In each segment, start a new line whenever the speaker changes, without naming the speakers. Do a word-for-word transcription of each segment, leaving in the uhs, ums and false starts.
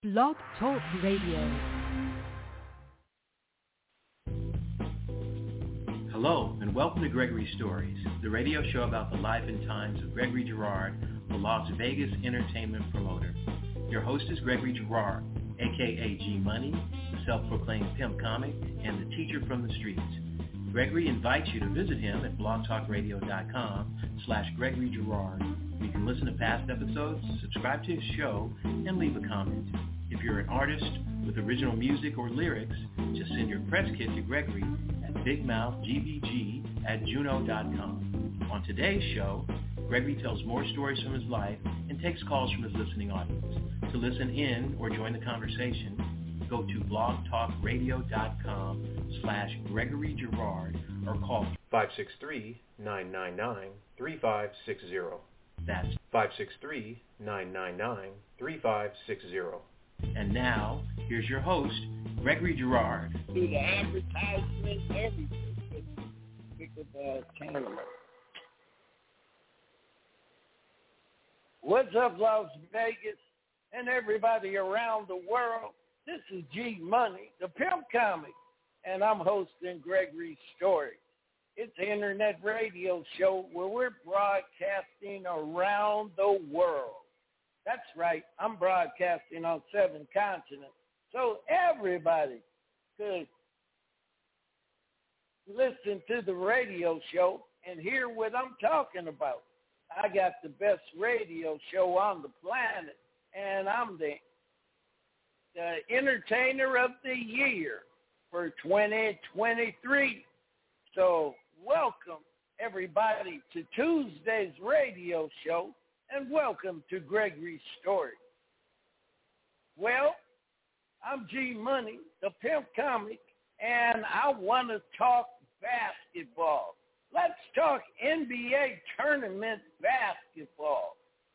Blog Talk Radio.
Hello, and welcome to Gregory Stories, the radio show about the life and times of Gregory Girard, the Las Vegas entertainment promoter. Your host is Gregory Girard, a k a. G-Money, the self-proclaimed pimp comic, and the teacher from the streets. Gregory invites you to visit him at blogtalkradio.com slash Gregory Girard. You can listen to past episodes, subscribe to his show, and leave a comment. If you're an artist with original music or lyrics, just send your press kit to Gregory at bigmouthgbg at juno dot com. On today's show, Gregory tells more stories from his life and takes calls from his listening audience. To listen in or join the conversation, go to blogtalkradio.com slash Gregory Girard or call five six three, nine nine nine, three five six zero. That's five six three, nine nine nine, three five six zero. And now, here's your host, Gregory Girard.
Do the advertisement, everything. Pick up the camera. What's up, Las Vegas, and everybody around the world? This is G-Money, the pimp comic, and I'm hosting Gregory Stories. It's an internet radio show where we're broadcasting around the world. That's right, I'm broadcasting on seven continents, so everybody could listen to the radio show and hear what I'm talking about. I got the best radio show on the planet, and I'm the, the entertainer of the year for twenty twenty-three. So welcome, everybody, to Tuesday's radio show, and welcome to Gregory's Story. Well, I'm G-Money, the pimp comic, and I want to talk basketball. Let's talk N B A tournament basketball.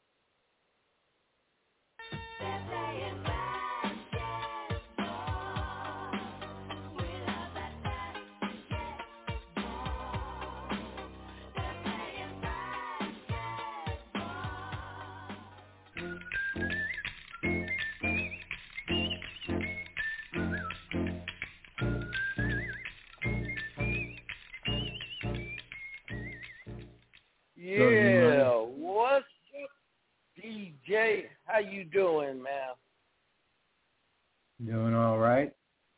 Yeah, what's up, D J? How you doing, man?
Doing all right.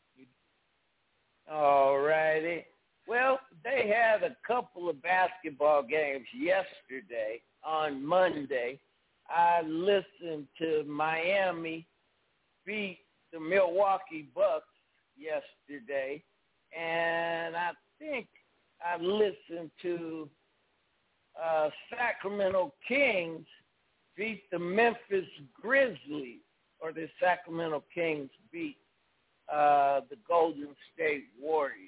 All righty. Well, they had a couple of basketball games yesterday on Monday. I listened to Miami beat the Milwaukee Bucks yesterday, and I think I listened to Uh, Sacramento Kings beat the Memphis Grizzlies, or the Sacramento Kings beat uh, the Golden State Warriors.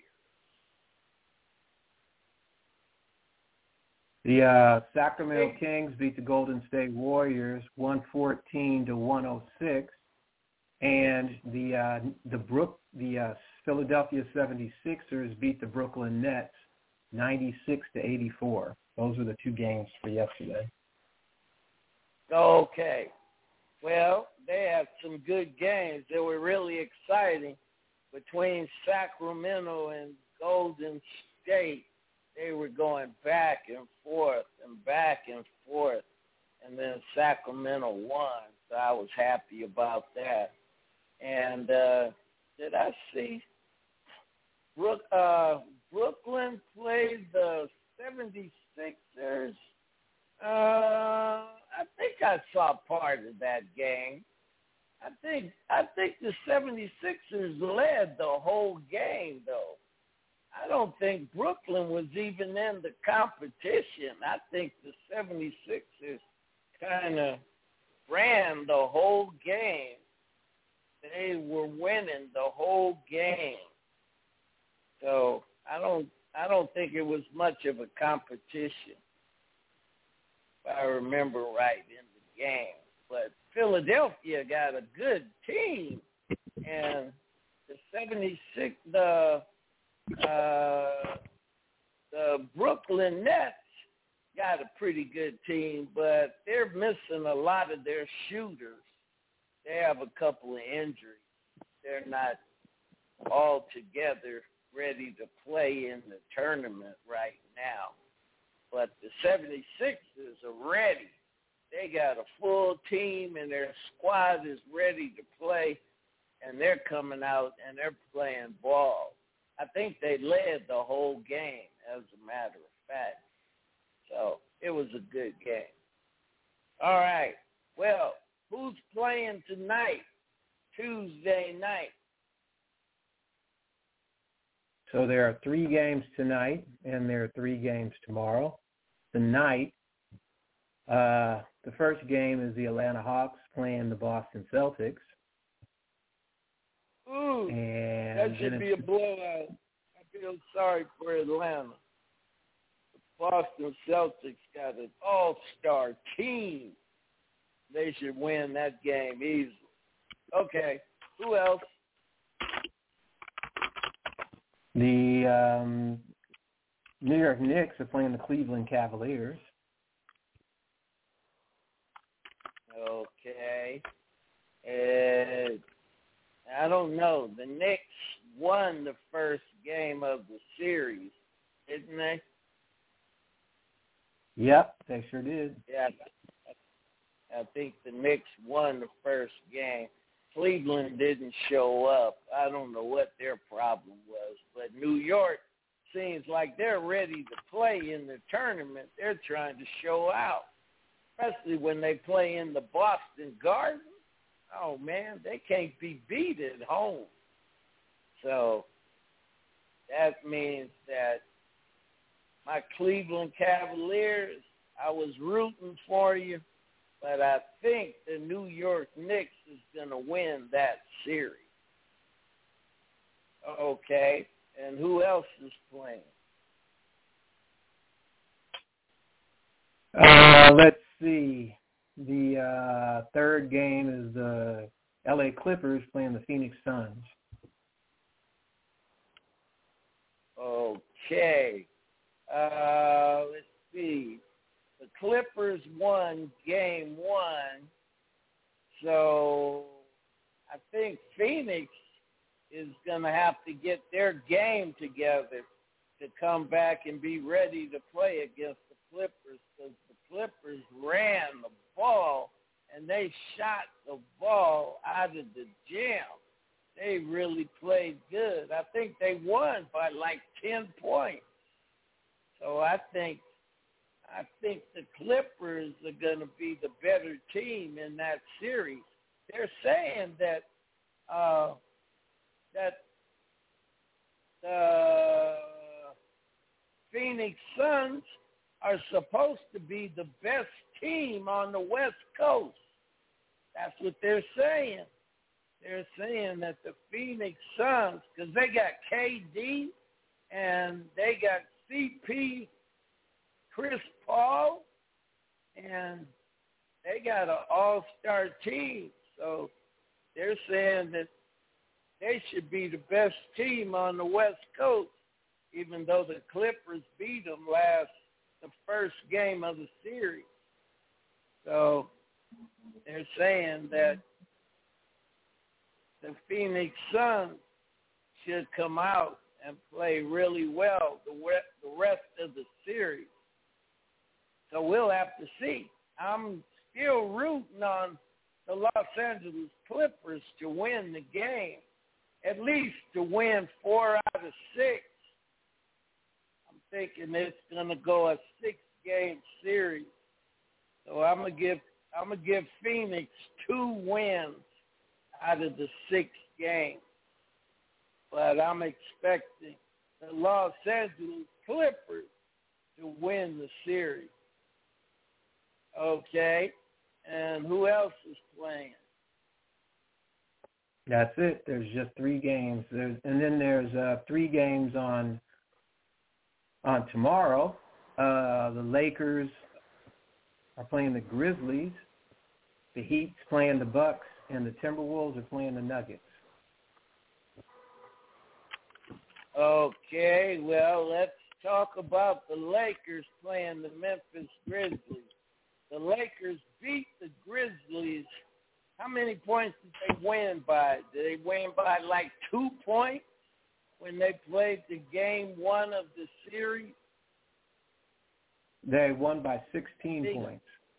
The uh, Sacramento Kings beat the Golden State Warriors one fourteen to one oh six, and the uh, the Brook the uh, Philadelphia seventy-sixers beat the Brooklyn Nets ninety-six to eighty-four. Those were the two games for yesterday.
Okay. Well, they had some good games. They were really exciting between Sacramento and Golden State. They were going back and forth and back and forth, and then Sacramento won, so I was happy about that. And uh, did I see Brook, uh, Brooklyn played the seventy-sixers? Uh, I think I saw part of that game. I think I think the seventy-sixers led the whole game, though. I don't think Brooklyn was even in the competition. I think the seventy-sixers kind of ran the whole game. They were winning the whole game. So I don't I don't think it was much of a competition, if I remember right, in the game. But Philadelphia got a good team, and the seventy-six, the uh, the Brooklyn Nets got a pretty good team, but they're missing a lot of their shooters. they have a couple of injuries. They're not all together ready to play in the tournament right now. But the seventy-sixers are ready. They got a full team, and their squad is ready to play, and they're coming out, and they're playing ball. I think they led the whole game, as a matter of fact. So it was a good game. All right. Well, who's playing tonight, Tuesday night?
So there are three games tonight, and there are three games tomorrow. Tonight, uh, the first game is the Atlanta Hawks playing the Boston Celtics.
Ooh,
and
that should be a blowout. I feel sorry for Atlanta. The Boston Celtics got an all-star team. They should win that game easily. Okay, who else?
The um, New York Knicks are playing the Cleveland Cavaliers.
Okay. And I don't know. The Knicks won the first game of the series, didn't they?
Yep, they sure did.
Yeah. I think the Knicks won the first game. Cleveland didn't show up. I don't know what their problem was, but New York seems like they're ready to play in the tournament. They're trying to show out, especially when they play in the Boston Garden. Oh, man, they can't be beat at home. So that means that my Cleveland Cavaliers, I was rooting for you, but I think the New York Knicks is going to win that series. Okay, and who else is playing?
Uh, let's see. The uh, third game is the L A Clippers playing the Phoenix Suns.
Okay. Uh, let's see. The Clippers won game one, so I think Phoenix is going to have to get their game together to come back and be ready to play against the Clippers, because the Clippers ran the ball and they shot the ball out of the gym. They really played good. I think they won by like ten points. So I think I think the Clippers are going to be the better team in that series. They're saying that uh, that the Phoenix Suns are supposed to be the best team on the West Coast. That's what they're saying. They're saying that the Phoenix Suns, because they got K D and they got C P, Chris Paul, and they got an all-star team. So they're saying that they should be the best team on the West Coast, even though the Clippers beat them last, the first game of the series. So they're saying that the Phoenix Suns should come out and play really well the rest of the series. So we'll have to see. I'm still rooting on the Los Angeles Clippers to win the game, at least to win four out of six. I'm thinking it's going to go a six-game series. So I'm going to give I'm going to give Phoenix two wins out of the six games. But I'm expecting the Los Angeles Clippers to win the series. Okay. And who else is playing?
That's it. There's just three games. There's, and then there's uh, three games on on tomorrow. Uh, the Lakers are playing the Grizzlies. The Heat's playing the Bucks, and the Timberwolves are playing the Nuggets.
Okay, well, let's talk about the Lakers playing the Memphis Grizzlies. The Lakers beat the Grizzlies how many points did they win by? Did they win by like two points when they played the game one of the series?
They won by sixteen
Six.
points.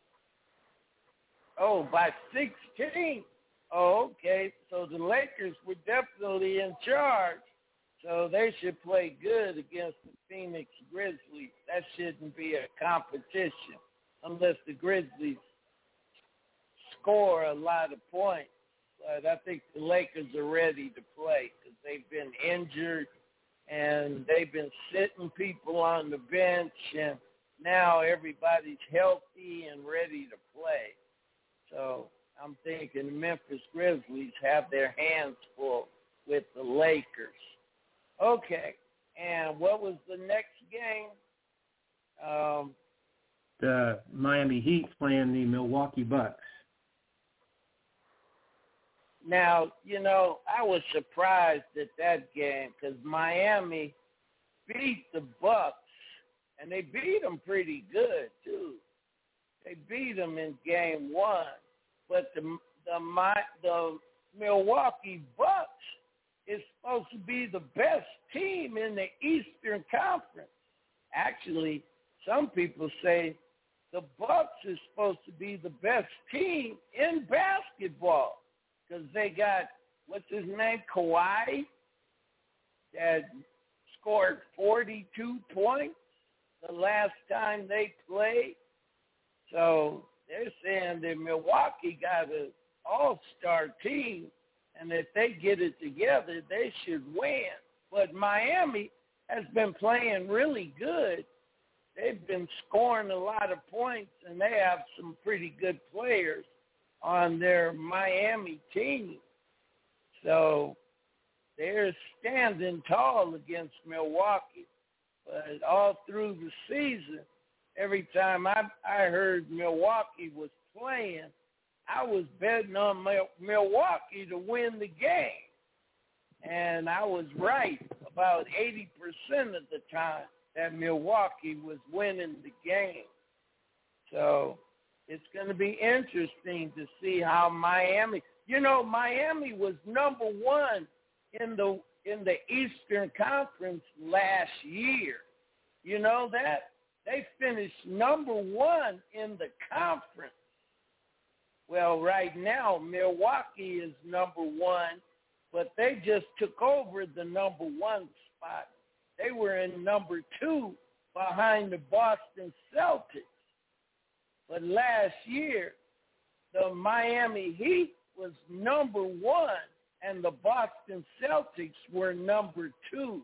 Oh, by sixteen. Oh, okay. So the Lakers were definitely in charge. So they should play good against the Phoenix Grizzlies. That shouldn't be a competition unless the Grizzlies score a lot of points. But I think the Lakers are ready to play because they've been injured and they've been sitting people on the bench, and now everybody's healthy and ready to play. So I'm thinking the Memphis Grizzlies have their hands full with the Lakers. Okay, and what was the next game? Um,
the Miami Heat playing the Milwaukee Bucks.
Now, you know, I was surprised at that game because Miami beat the Bucks, and they beat them pretty good, too. They beat them in game one. But the the, the Milwaukee Bucks is supposed to be the best team in the Eastern Conference. Actually, some people say the Bucks is supposed to be the best team in basketball because they got, what's his name, Kawhi, that scored forty-two points the last time they played. So they're saying that Milwaukee got an all-star team, and if they get it together, they should win. But Miami has been playing really good. They've been scoring a lot of points, and they have some pretty good players on their Miami team. So they're standing tall against Milwaukee. But all through the season, every time I, I heard Milwaukee was playing, I was betting on Milwaukee to win the game. And I was right about eighty percent of the time that Milwaukee was winning the game. So it's going to be interesting to see how Miami, you know, Miami was number one in the in the Eastern Conference last year. You know that? They finished number one in the conference. Well, right now, Milwaukee is number one, but they just took over the number one spot. They were in number two behind the Boston Celtics. But last year, the Miami Heat was number one, and the Boston Celtics were number two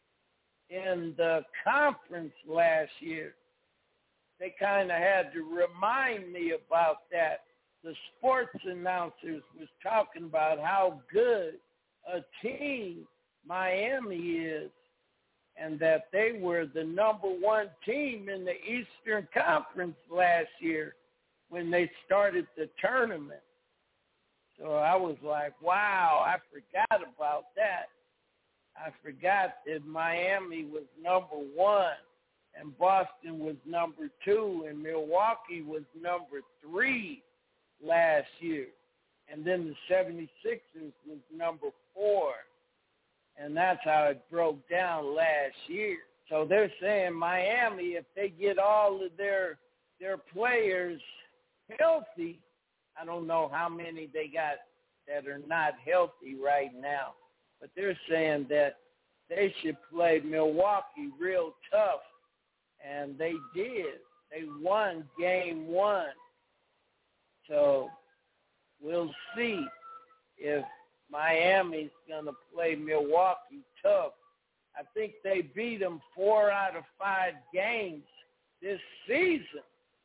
in the conference last year. They kind of had to remind me about that. The sports announcers was talking about how good a team Miami is and that they were the number one team in the Eastern Conference last year when they started the tournament. So I was like, wow, I forgot about that. I forgot that Miami was number one and Boston was number two and Milwaukee was number three last year. And then the seventy-sixers was number four. And that's how it broke down last year. So they're saying Miami, if they get all of their their players healthy, I don't know how many they got that are not healthy right now, but they're saying that they should play Milwaukee real tough, and they did. They won game one. So we'll see if Miami's going to play Milwaukee tough. I think they beat them four out of five games this season.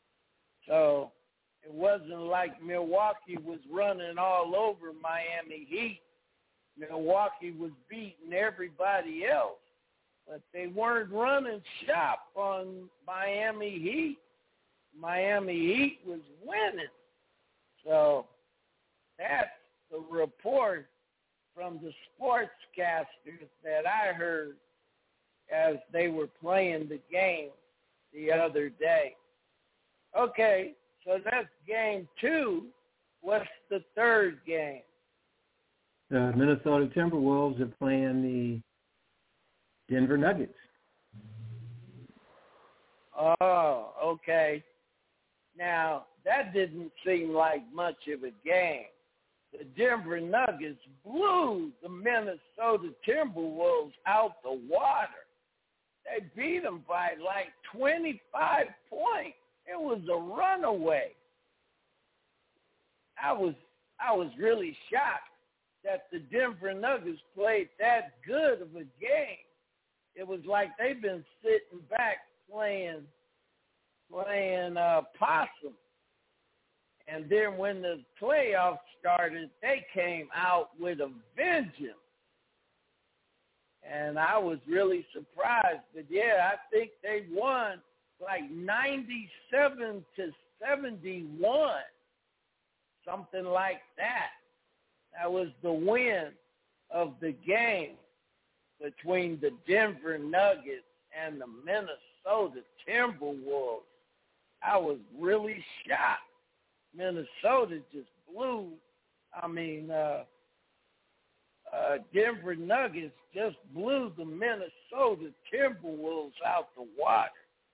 So it wasn't like Milwaukee was running all over Miami Heat. Milwaukee was beating everybody else, but they weren't running shop on Miami Heat. Miami Heat was winning. So that's the report from the sportscasters that I heard as they were playing the game the other day. Okay, so that's game two. what's the third game?
The Minnesota Timberwolves are playing the Denver Nuggets.
Oh, okay. Now, that didn't seem like much of a game. The Denver Nuggets blew the Minnesota Timberwolves out the water. They beat them by like twenty-five points. It was a runaway. I was I was really shocked that the Denver Nuggets played that good of a game. It was like they've been sitting back playing playing uh, possum. And then when the playoffs started, they came out with a vengeance. And I was really surprised. But, yeah, I think they won like ninety-seven to seventy-one, something like that. That was the win of the game between the Denver Nuggets and the Minnesota Timberwolves. I was really shocked. Minnesota just blew, I mean, uh, uh, Denver Nuggets just blew the Minnesota Timberwolves out the water.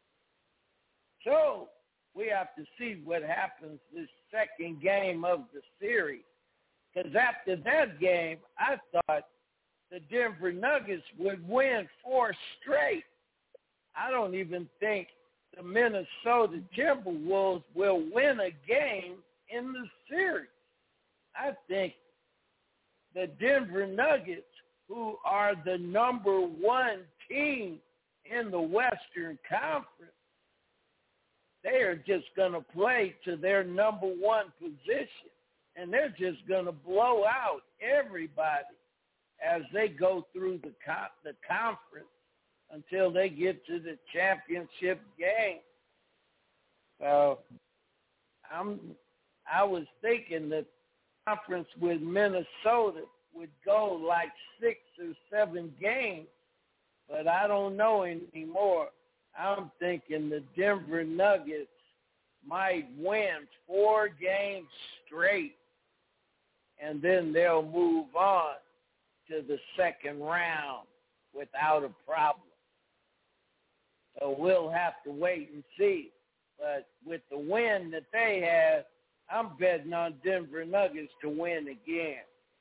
So we have to see what happens this second game of the series. Because after that game, I thought the Denver Nuggets would win four straight. I don't even think the Minnesota Timberwolves will win a game in the series. I think the Denver Nuggets, who are the number one team in the Western Conference, they are just going to play to their number one position, and they're just going to blow out everybody as they go through the co- the conference until they get to the championship game. So I'm, I was thinking that the conference with Minnesota would go like six or seven games, but I don't know anymore. I'm thinking the Denver Nuggets might win four games straight, and then they'll move on to the second round without a problem. So we'll have to wait and see. But with the win that they had, I'm betting on Denver Nuggets to win again.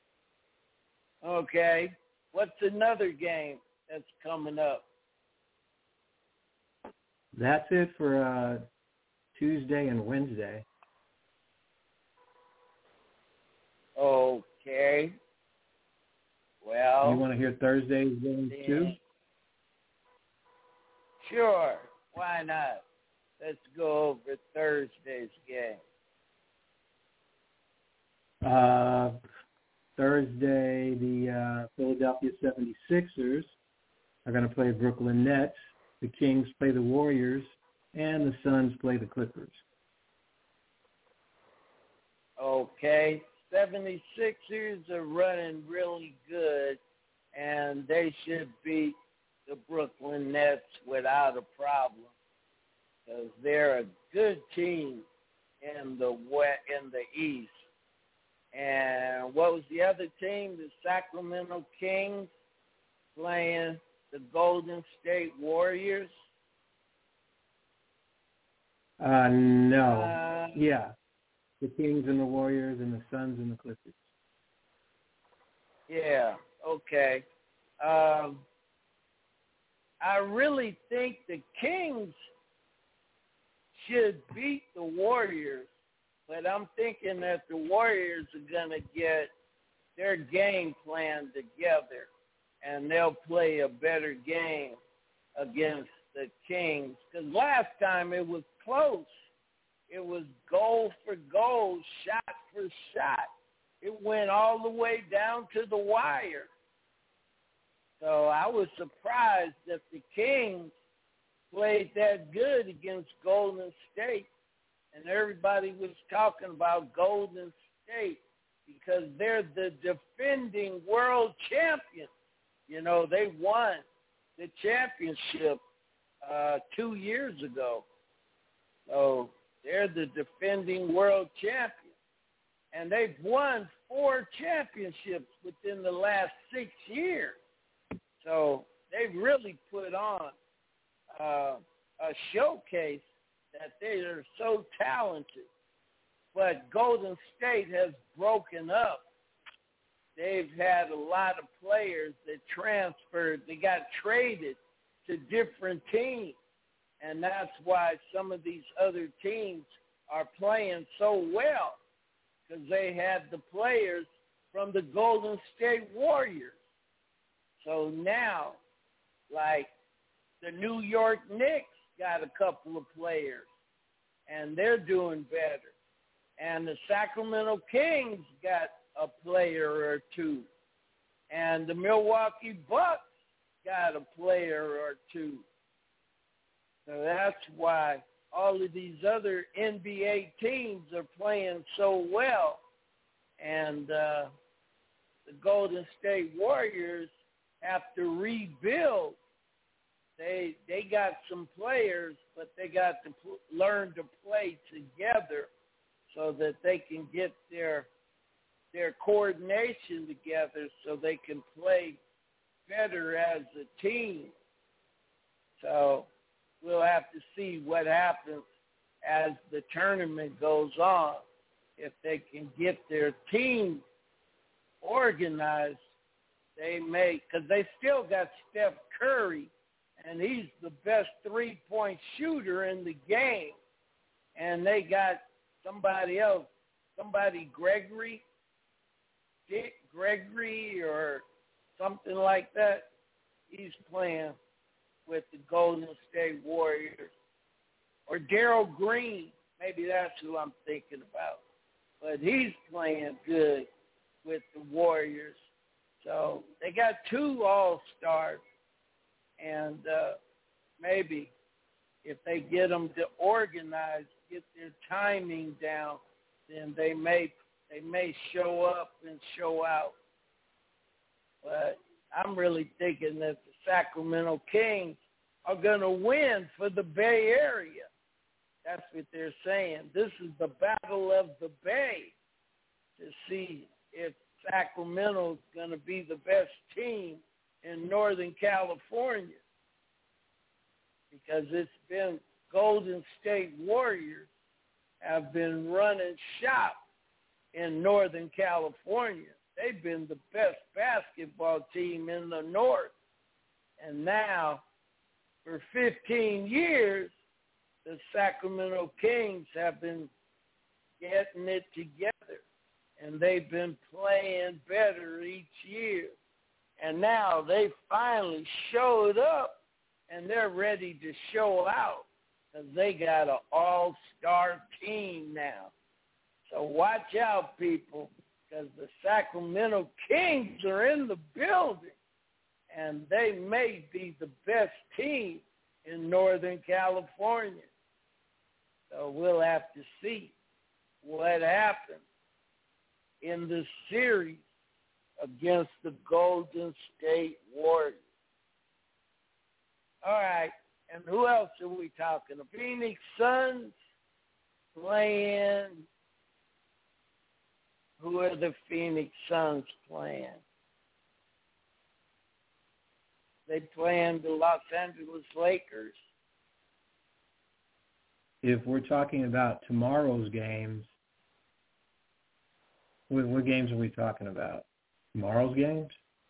Okay, what's another game that's coming up?
That's it for uh, Tuesday and Wednesday.
Okay. Well,
you want to hear Thursday's game too?
Sure. Why not? Let's go over Thursday's game.
Uh, Thursday, the uh, Philadelphia seventy-sixers are going to play Brooklyn Nets. The Kings play the Warriors, and the Suns play the Clippers.
Okay. seventy-sixers are running really good, and they should beat the Brooklyn Nets without a problem because they're a good team in the west, in the East. And what was the other team? The Sacramento Kings playing the Golden State Warriors?
Uh, no.
Uh,
yeah. The Kings and the Warriors and the Suns and the Clippers.
Yeah, okay. Um, I really think the Kings should beat the Warriors, but I'm thinking that the Warriors are going to get their game plan together, and they'll play a better game against the Kings. Because last time it was close. It was goal for goal, shot for shot. It went all the way down to the wire. So I was surprised that the Kings played that good against Golden State. And everybody was talking about Golden State because they're the defending world champions. You know, they won the championship uh, two years ago. So they're the defending world champions. and they've won four championships within the last six years. So they've really put on uh, a showcase that they are so talented. But Golden State has broken up. They've had a lot of players that transferred. They got traded to different teams. And that's why some of these other teams are playing so well, because they had the players from the Golden State Warriors. So now, like the New York Knicks got a couple of players, and they're doing better. And the Sacramento Kings got a player or two. And the Milwaukee Bucks got a player or two. So that's why all of these other N B A teams are playing so well. And uh, the Golden State Warriors have to rebuild. They they got some players, but they got to pl- learn to play together so that they can get their their coordination together so they can play better as a team. So we'll have to see what happens as the tournament goes on. If they can get their team organized, they may, because they still got Steph Curry, and he's the best three-point shooter in the game. And they got somebody else, somebody Gregory, Dick Gregory or something like that. He's playing with the Golden State Warriors. Or Darryl Green, maybe that's who I'm thinking about. But he's playing good with the Warriors. So they got two all-stars. And uh, maybe if they get them to organize, get their timing down, then they may they may show up and show out. But I'm really thinking that the Sacramento Kings are going to win for the Bay Area. That's what they're saying. This is the battle of the Bay to see if Sacramento is going to be the best team in Northern California, because it's been Golden State Warriors have been running shop in Northern California. They've been the best basketball team in the North. And now, for fifteen years, the Sacramento Kings have been getting it together, and they've been playing better each year. And now they finally showed up, and they're ready to show out because they got an all-star team now. So watch out, people, because the Sacramento Kings are in the building, and they may be the best team in Northern California. So we'll have to see what happens in the series against the Golden State Warriors. All right, and who else are we talking about? Phoenix Suns playing. Who are the Phoenix Suns playing? They playing the Los Angeles Lakers.
If we're talking about tomorrow's games, what, what games are we talking about? Tomorrow's games?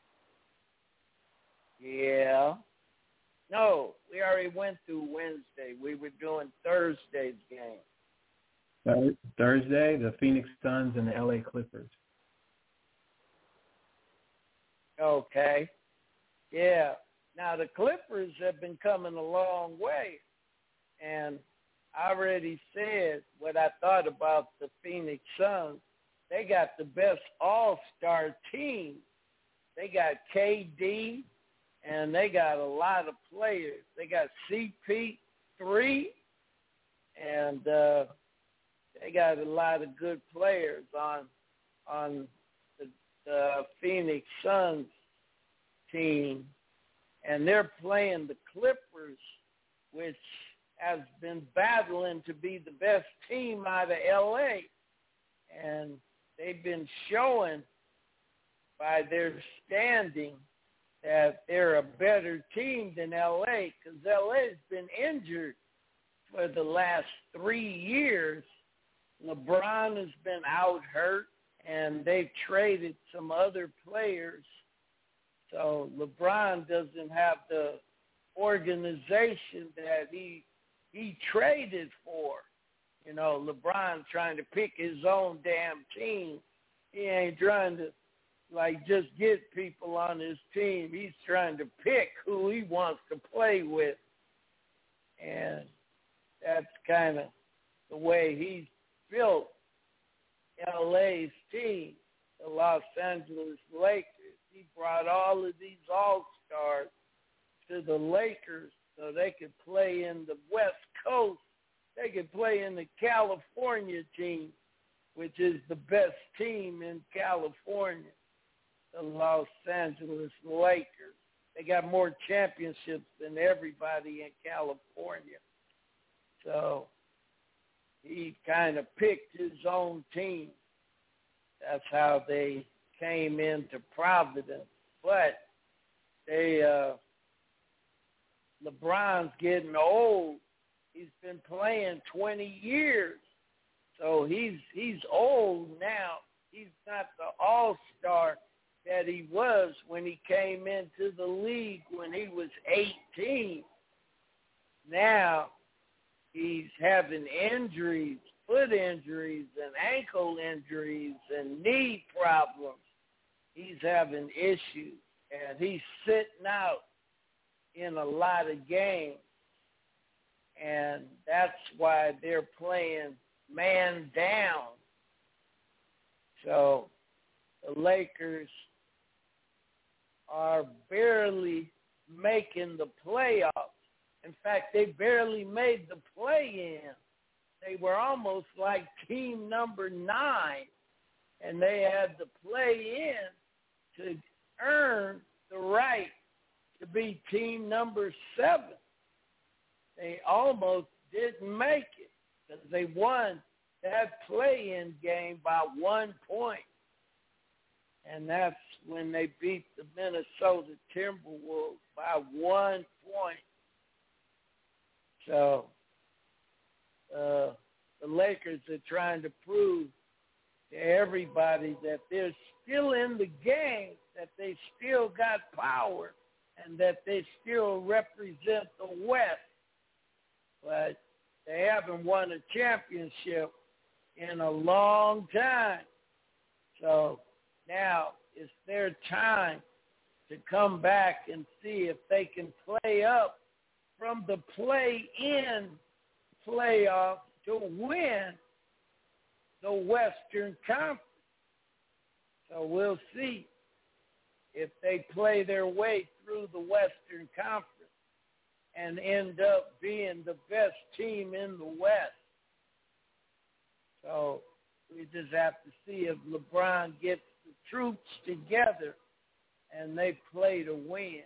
Yeah. No, we already went through Wednesday. We were doing Thursday's game.
Thursday, the Phoenix Suns and the L A Clippers.
Okay. Yeah. Now, the Clippers have been coming a long way, and I already said what I thought about the Phoenix Suns. They got the best all-star team. They got K D, and they got a lot of players. They got C P three, and uh, they got a lot of good players on on the, the Phoenix Suns team. And they're playing the Clippers, which has been battling to be the best team out of L A. And they've been showing by their standing that they're a better team than L A, because L A's been injured for the last three years. LeBron has been out hurt, and they've traded some other players. So LeBron doesn't have the organization that he he traded for. You know, LeBron trying to pick his own damn team. He ain't trying to, like, just get people on his team. He's trying to pick who he wants to play with. And that's kind of the way he's built L A's team, the Los Angeles Lakers. He brought all of these all-stars to the Lakers so they could play in the West Coast. They could play in the California team, which is the best team in California, the Los Angeles Lakers. They got more championships than everybody in California. So he kind of picked his own team. That's how they came into Providence. But they, uh, LeBron's getting old. He's been playing twenty years. So he's he's old now. He's not the all-star that he was when he came into the league when he was eighteen. Now he's having injuries, foot injuries and ankle injuries and knee problems. He's having issues, and he's sitting out in a lot of games. And that's why they're playing man down. So the Lakers are barely making the playoffs. In fact, they barely made the play-in. They were almost like team number nine, and they had to play in to earn the right to be team number seven. They almost didn't make it because they won that play-in game by one point. And that's when they beat the Minnesota Timberwolves by one point. So uh, the Lakers are trying to prove to everybody that they're still in the game, that they still got power, and that they still represent the West. But they haven't won a championship in a long time. So now it's their time to come back and see if they can play up from the play-in playoff to win the Western Conference. So we'll see if they play their way through the Western Conference and end up being the best team in the West. So we just have to see if LeBron gets the troops together and they play to win.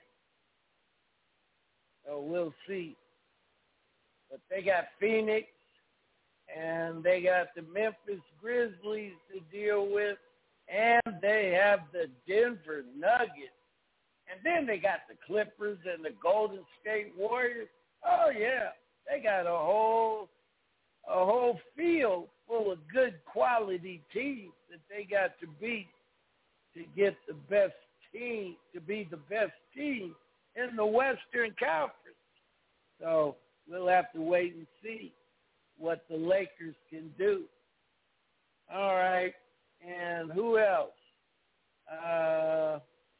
So we'll see. But they got Phoenix and they got the Memphis Grizzlies to deal with, and they have the Denver Nuggets. And then they got the Clippers and the Golden State Warriors. Oh, yeah. They got a whole a whole field full of good quality teams that they got to beat to get the best team, to be the best team in the Western Conference. So we'll have to wait and see what the Lakers can do. All right. And who else? Uh...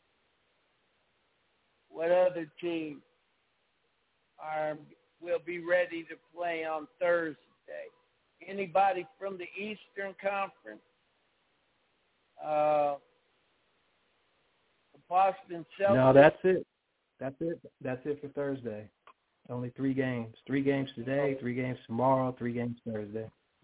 What other team are will be ready to play on Thursday? Anybody from the Eastern Conference? Uh, the Boston Celtics?
No, that's it. That's it. That's it for Thursday. Only three games. Three games today, three games tomorrow, three games Thursday.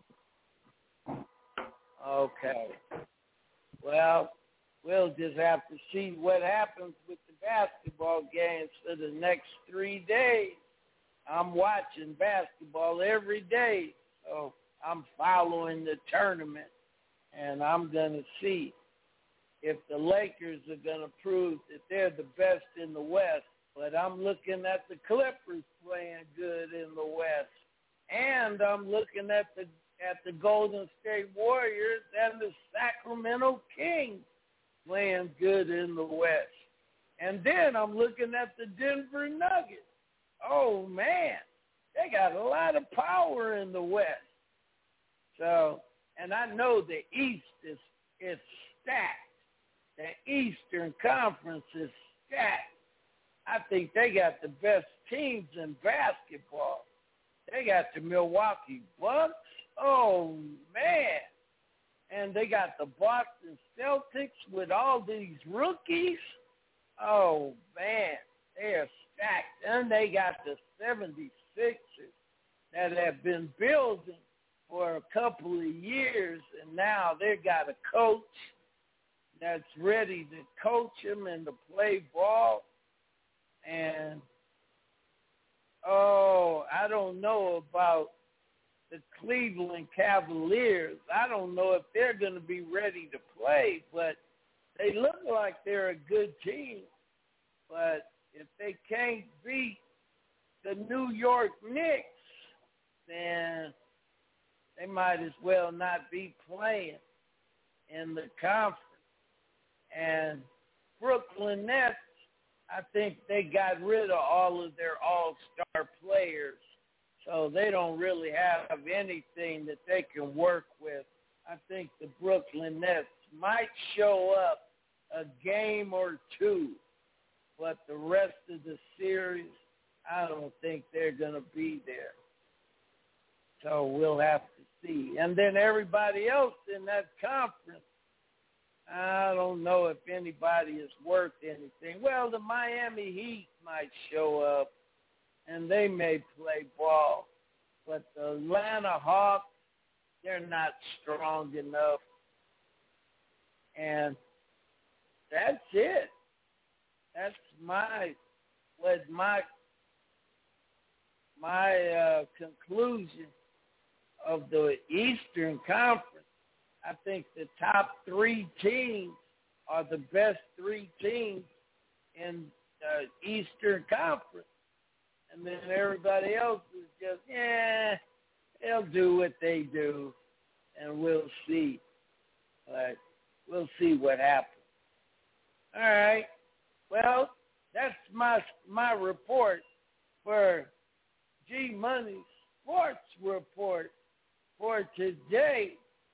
Okay. Well, we'll just have to see what happens with the basketball games for the next three days. I'm watching basketball every day, so I'm following the tournament. And I'm going to see if the Lakers are going to prove that they're the best in the West. But I'm looking at the Clippers playing good in the West. And I'm looking at the at the Golden State Warriors and the Sacramento Kings playing good in the West. And then I'm looking at the Denver Nuggets. Oh, man, they got a lot of power in the West. So, and I know the East is, is stacked. The Eastern Conference is stacked. I think they got the best teams in basketball. They got the Milwaukee Bucks. Oh, man. And they got the Boston Celtics with all these rookies. Oh, man. They are stacked. And they got the seventy-sixers that have been building for a couple of years, and now they got a coach that's ready to coach them and to play ball. And, oh, I don't know about the Cleveland Cavaliers. I don't know if they're going to be ready to play, but they look like they're a good team. But if they can't beat the New York Knicks, then they might as well not be playing in the conference. And Brooklyn Nets, I think they got rid of all of their all-star players, so they don't really have anything that they can work with. I think the Brooklyn Nets might show up a game or two, but the rest of the series, I don't think they're going to be there. So we'll have to see. And then everybody else in that conference, I don't know if anybody is worth anything. Well, the Miami Heat might show up, and they may play ball. But the Atlanta Hawks, they're not strong enough. And that's it. That's my what my my uh, conclusion of the Eastern Conference. I think the top three teams are the best three teams in the Eastern Conference. And then everybody else is just, yeah, they'll do what they do, and we'll see. But we'll see what happens. All right. Well, that's my my report for G Money Sports Report for today,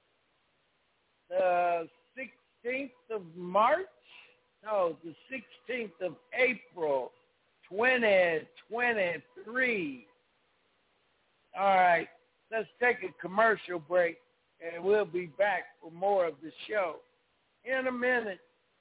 the sixteenth of March, no, the sixteenth of April, twenty twenty-three. All right, let's take a commercial break, and we'll be back for more of the show in a minute.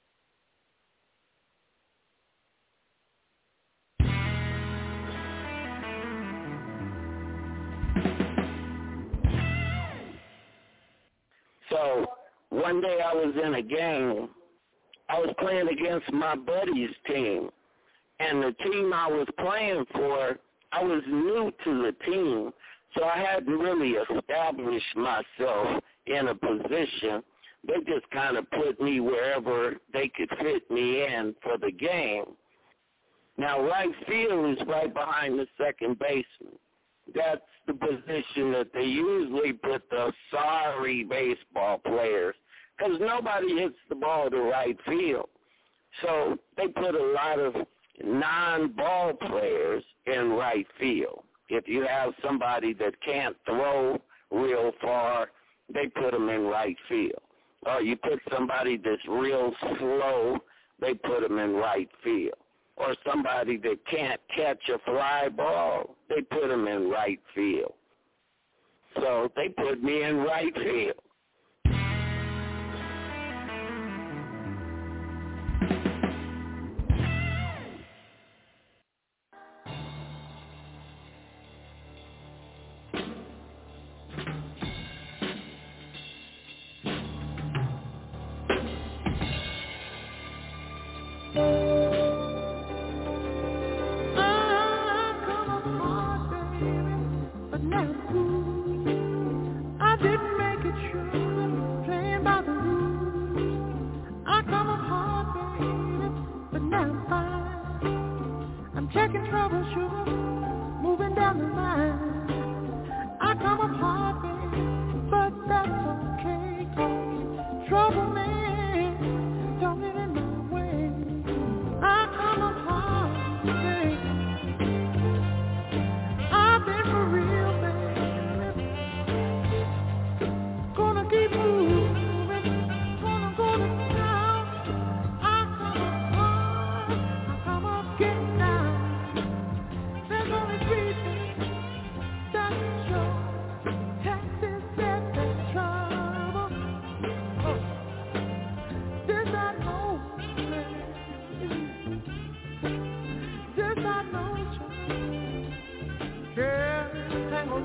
So one day I was in a game. I was playing against my buddy's team. And the team I was playing for, I was new to the team. So I hadn't really established myself in a position. They just kind of put me wherever they could fit me in for the game. Now, right field is right behind the second baseman. That's the position that they usually put the sorry baseball players, because nobody hits the ball to right field. So they put a lot of non-ball players in right field. If you have somebody that can't throw real far, they put them in right field. Or you put somebody that's real slow, they put them in right field. Or somebody that can't catch a fly ball, they put them in right field. So they put me in right field.
I didn't make it sure.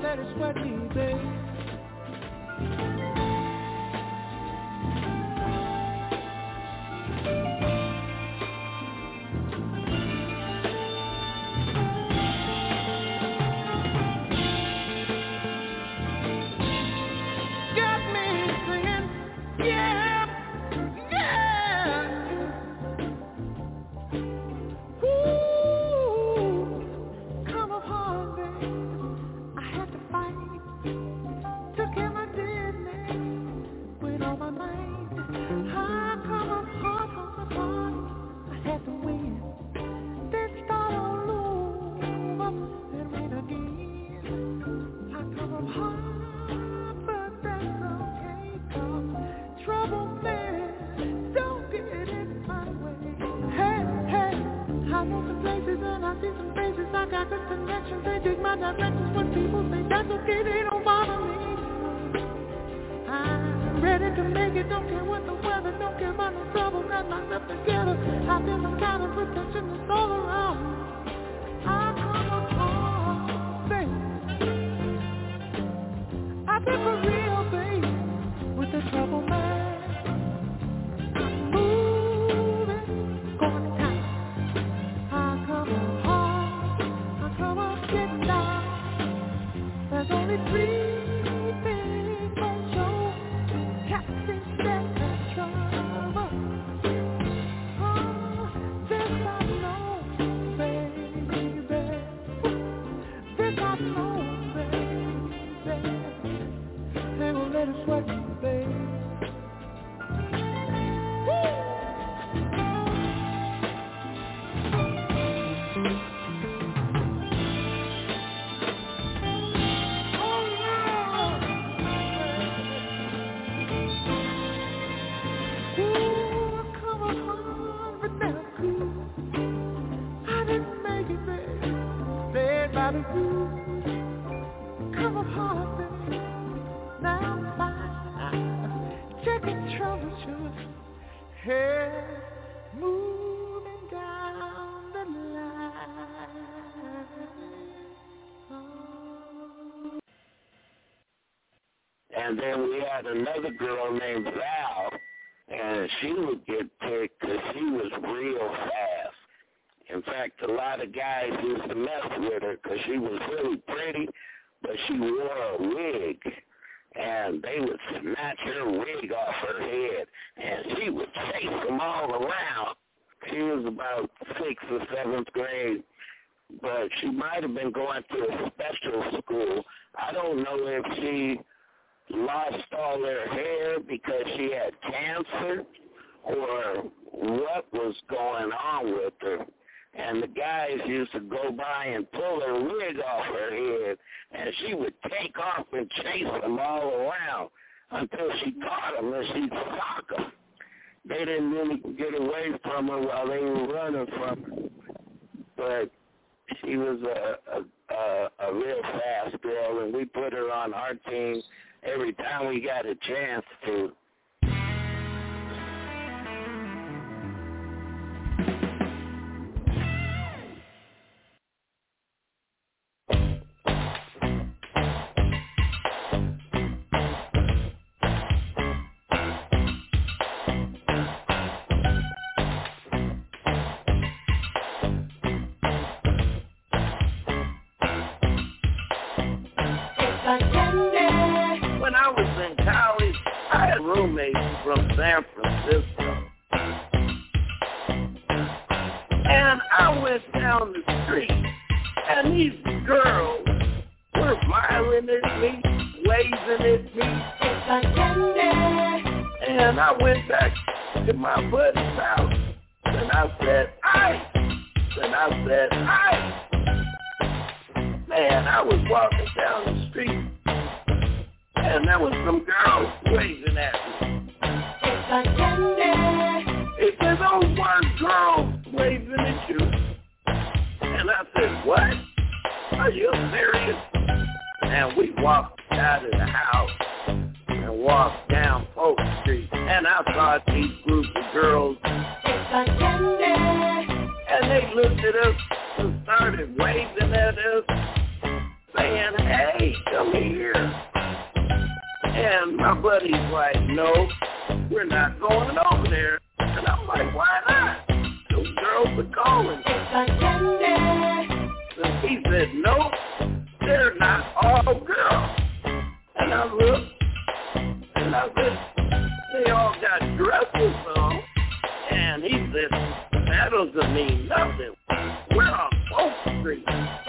let it sweat me, babe.
And then we had another girl named Val, and she would get picked because she was real fast. In fact, a lot of guys used to mess with her because she was really pretty, but she wore a wig, and they would snatch her wig off her head, and she would chase them all around. She was about sixth or seventh grade, but she might have been going to a special school. I don't know if she lost all her hair because she had cancer or what was going on with her. And the guys used to go by and pull her wig off her head, and she would take off and chase them all around until she caught them and she'd sock them. They didn't really get away from her while they were running from her. But she was a, a, a, a real fast girl, and we put her on our team every time we got a chance to. When I was in college, I had roommates from San Francisco. And I went down the street, and these girls were smiling at me, waving at me. And I went back to my buddy's house, and I said, "Ice." And I said, "Ice." Man, I was walking down the street, and there was some girls waving at me. If there's only one girl waving at you. And I said, "What? Are you serious?" And we walked out of the house and walked down Polk Street, and I saw these group of girls. And they looked at us and started waving at us, saying, "Hey, come here. And my buddy's like, no, we're not going over there. And I'm like, why not? Those girls are calling. And he said, no, they're not all girls. And I looked, and I said, they all got dresses on. And he said, that doesn't mean nothing. We're on Polk Street.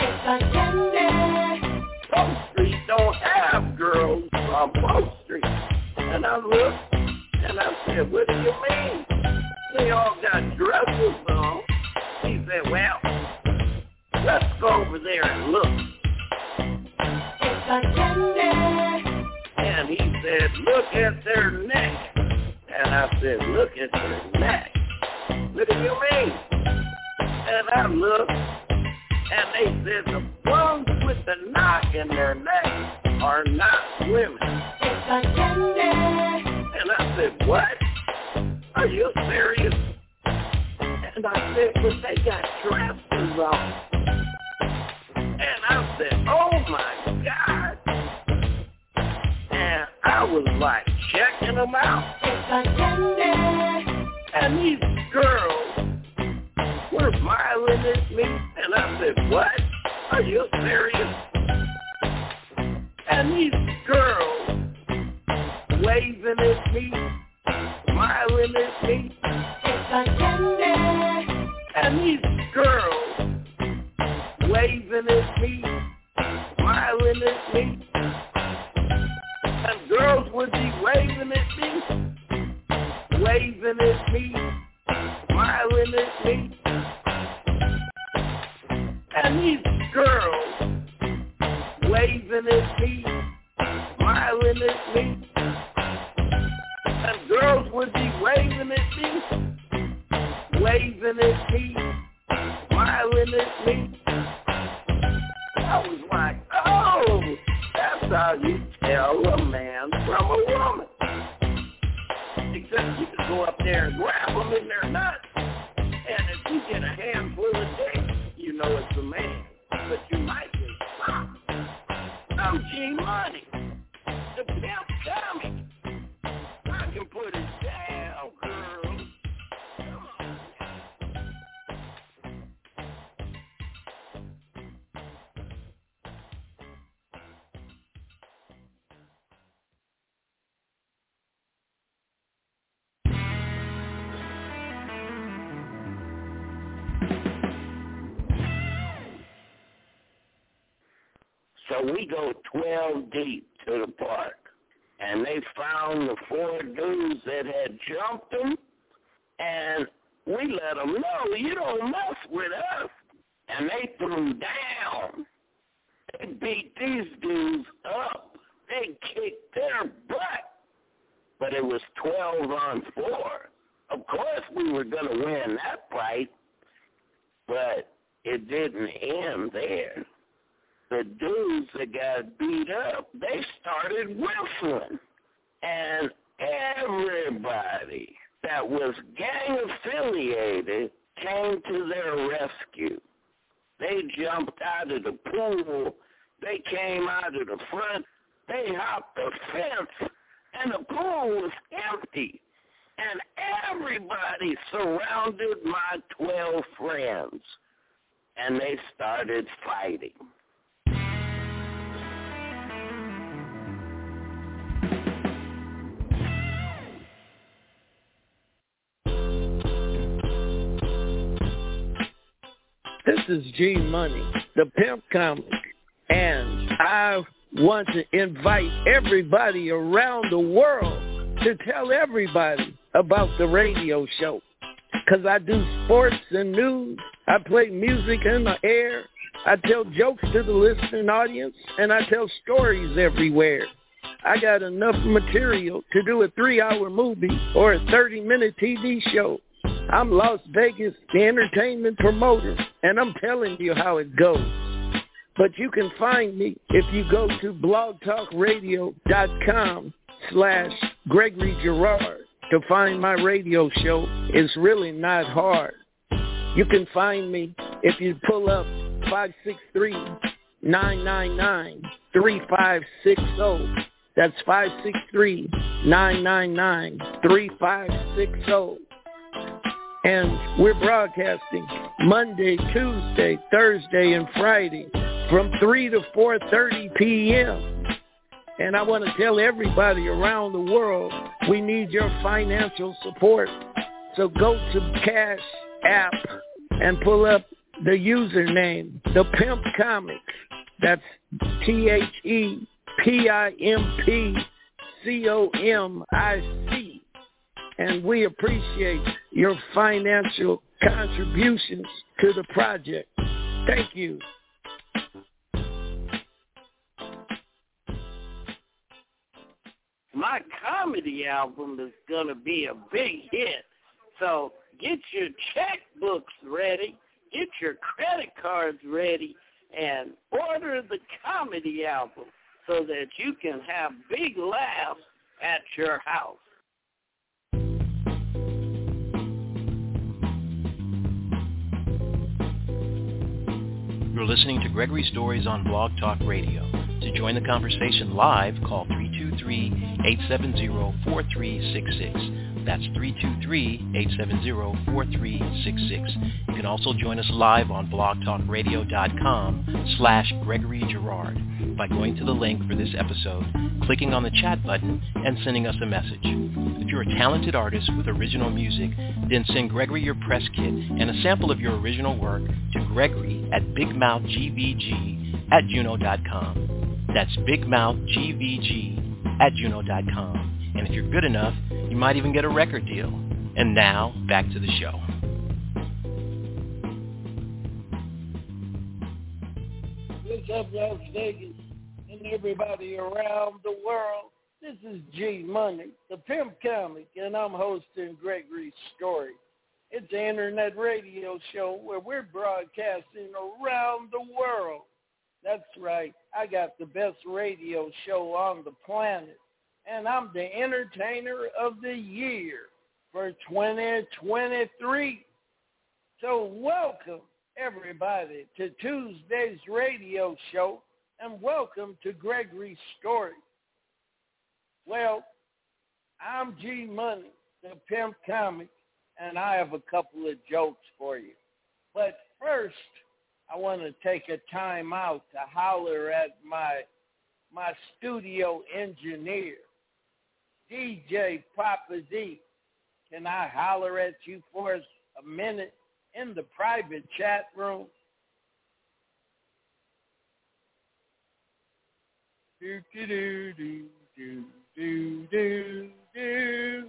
Polk Street don't have girls on Polk Street. And I looked, and I said, what do you mean? They all got dresses on. He said, well, let's go over there and look. And he said, look at their neck. And I said, look at their neck. What do you mean? And I looked, and they said the ones with the knot in their neck are not women. And I said, what? Are you serious? And I said, but they got dresses on. And I said, oh my God. And I was like checking them out. And these girls were smiling at me. And I said, what? Are you serious? And these girls waving at me, smiling at me. And these girls waving at me, smiling at me. And girls would be waving at me, waving at me, smiling at me. And these girls waving at me, smiling at me. And girls would be waving at me, waving at me, smiling at me. I was like, oh, that's how you tell a man from a woman. Except you can go up there and grab them in their nuts. And if you get a handful of dick, you know it's a man. But you might get popped. I'm G-Money, the pimp comic. I can put it down, girl. Come on. So we go twelve deep to the park, and they found the four dudes that had jumped them, and we let them know, you don't mess with us. And they threw down. They beat these dudes up. They kicked their butt. But it was twelve on four. Of course we were going to win that fight, but it didn't end there. The dudes that got beat up, they started whistling. And everybody that was gang-affiliated came to their rescue. They jumped out of the pool. They came out of the front. They hopped the fence, and the pool was empty. And everybody surrounded my twelve friends, and they started fighting.
This is G-Money, the pimp comic, and I want to invite everybody around the world to tell everybody about the radio show, because I do sports and news, I play music in the air, I tell jokes to the listening audience, and I tell stories everywhere. I got enough material to do a three-hour movie or a thirty-minute T V show. I'm Las Vegas, the entertainment promoter, and I'm telling you how it goes. But you can find me if you go to blogtalkradio.com slash Gregory Girard to find my radio show. It's really not hard. You can find me if you pull up five six three, nine nine nine, three five six zero. That's five six three, nine nine nine, three five six zero. And we're broadcasting Monday, Tuesday, Thursday, and Friday from three to four thirty p.m. And I want to tell everybody around the world, we need your financial support. So go to Cash App and pull up the username, The Pimp Comic. That's T H E P I M P C O M I C. And we appreciate your financial contributions to the project. Thank you.
My comedy album is going to be a big hit. So get your checkbooks ready, get your credit cards ready, and order the comedy album so that you can have big laughs at your house.
You're listening to Gregory Stories on Blog Talk Radio. To join the conversation live, call three two three, eight seven zero, four three six six. That's three two three, eight seven zero, four three six six. You can also join us live on blogtalkradio.com slash Gregory Girard by going to the link for this episode, clicking on the chat button, and sending us a message. If you're a talented artist with original music, then send Gregory your press kit and a sample of your original work to Gregory at bigmouthgvg at juno dot com. That's bigmouthgvg at juno dot com. And if you're good enough, you might even get a record deal. And now, back to the show.
What's up, Las Vegas, and everybody around the world? This is G Money, the Pimp Comic, and I'm hosting Gregory's Story. It's an internet radio show where we're broadcasting around the world. That's right. I got the best radio show on the planet, and I'm the entertainer of the year for twenty twenty-three. So welcome, everybody, to Tuesday's radio show, and welcome to Gregory's Story. Well, I'm G Money, the Pimp Comic, and I have a couple of jokes for you. But first, I want to take a time out to holler at my my studio engineer, D J Papa Z. Can I holler at you for a minute in the private chat room? Do do do do do do do do.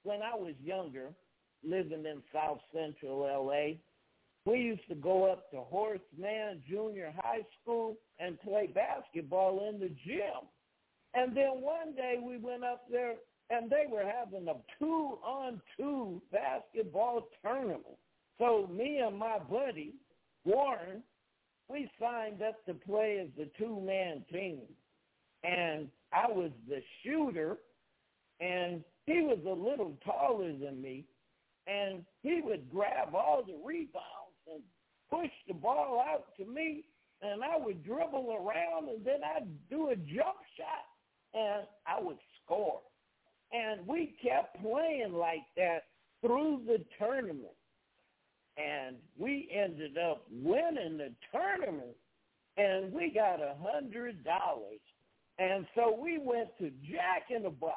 when I was younger, living in South Central L A, we used to go up to Horace Mann Junior High School and play basketball in the gym. And then one day we went up there, and they were having a two-on-two basketball tournament. So me and my buddy, Warren, we signed up to play as the two-man team. And I was the shooter, and he was a little taller than me, and he would grab all the rebounds and push the ball out to me, and I would dribble around, and then I'd do a jump shot, and I would score. And we kept playing like that through the tournament. And we ended up winning the tournament, and we got a hundred dollars. And so we went to Jack in the Box.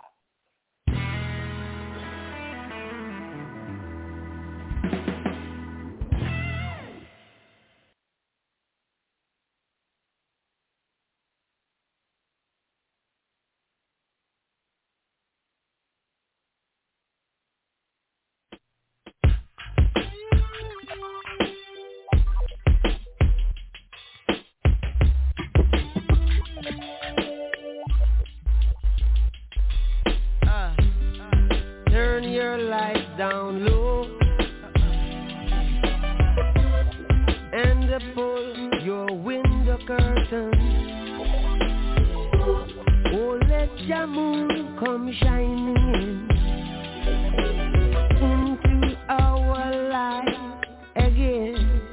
Down low and pull your window curtain. Oh, let your moon come shining into our life again.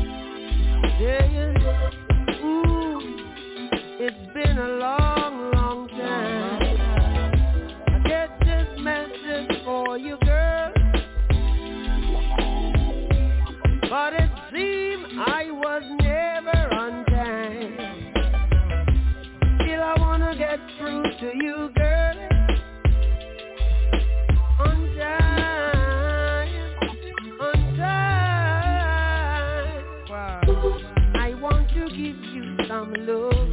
Yeah. Ooh, it's been a long, long time. I get this message for you, girl. But it seemed I was never on time. Still I wanna get through to you, girl. On time, on time. Wow. I want to give you some love.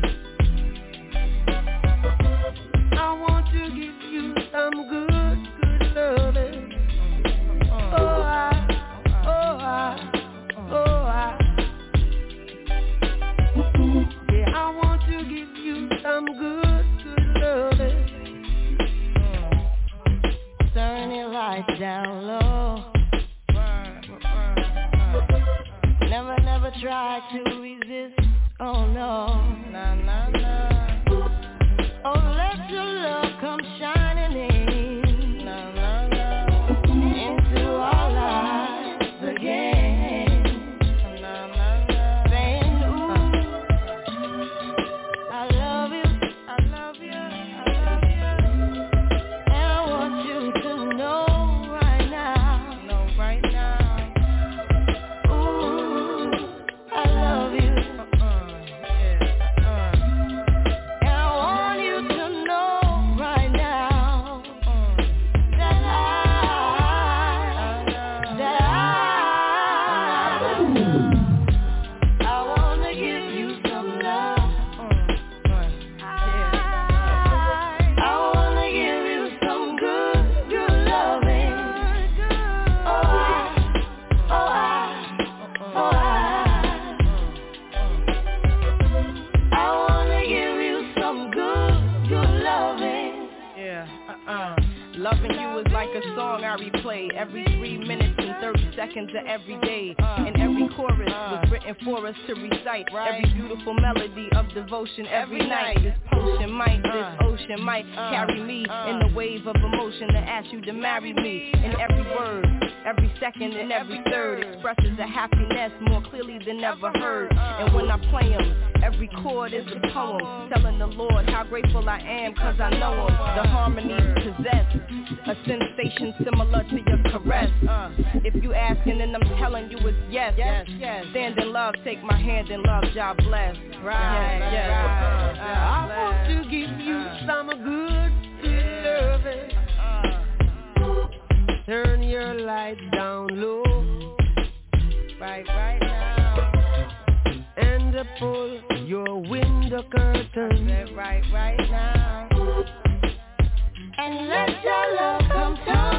I want to give you some good, good loving. Oh, I Oh, I, oh, I, yeah, I want to give you some good, good loving. Turn your lights down low. Never, never try to resist. Oh no, nah, nah, nah. Oh, let your love come shining in. Nah, nah, nah. Into our lives again. Nah, nah, nah. Saying, ooh, I love you, I love you, I love you. And I want you to know right now, know right now. Ooh, I love you. Uh-uh, yeah, uh. And I want you to know right now uh, that I, that I, I wanna give you some love. I wanna give you some good, good loving. Oh, I, oh, I, oh, I. I wanna give you some good, good loving.
Yeah, uh-uh. Loving you is like a song I replay every three minutes and thirty seconds of every day. And every chorus was written for us to recite. Every beautiful melody of devotion every night. This potion might, this ocean might carry me in the wave of emotion to ask you to marry me. In every word, every second and every third expresses a happiness more clearly than ever heard. And when I play them, every chord is a poem telling the Lord how grateful I am cause I know him. The harmonies possess a sensation similar to your caress. uh, If you asking then I'm telling you it's yes, yes, yes. Stand in love, take my hand in love, God bless. Right, yes, yes.
Right. Uh, I want to give you some good, good loving. Turn your lights down low. Right, right now. And pull your window curtain. Right, right now. And let your love come down.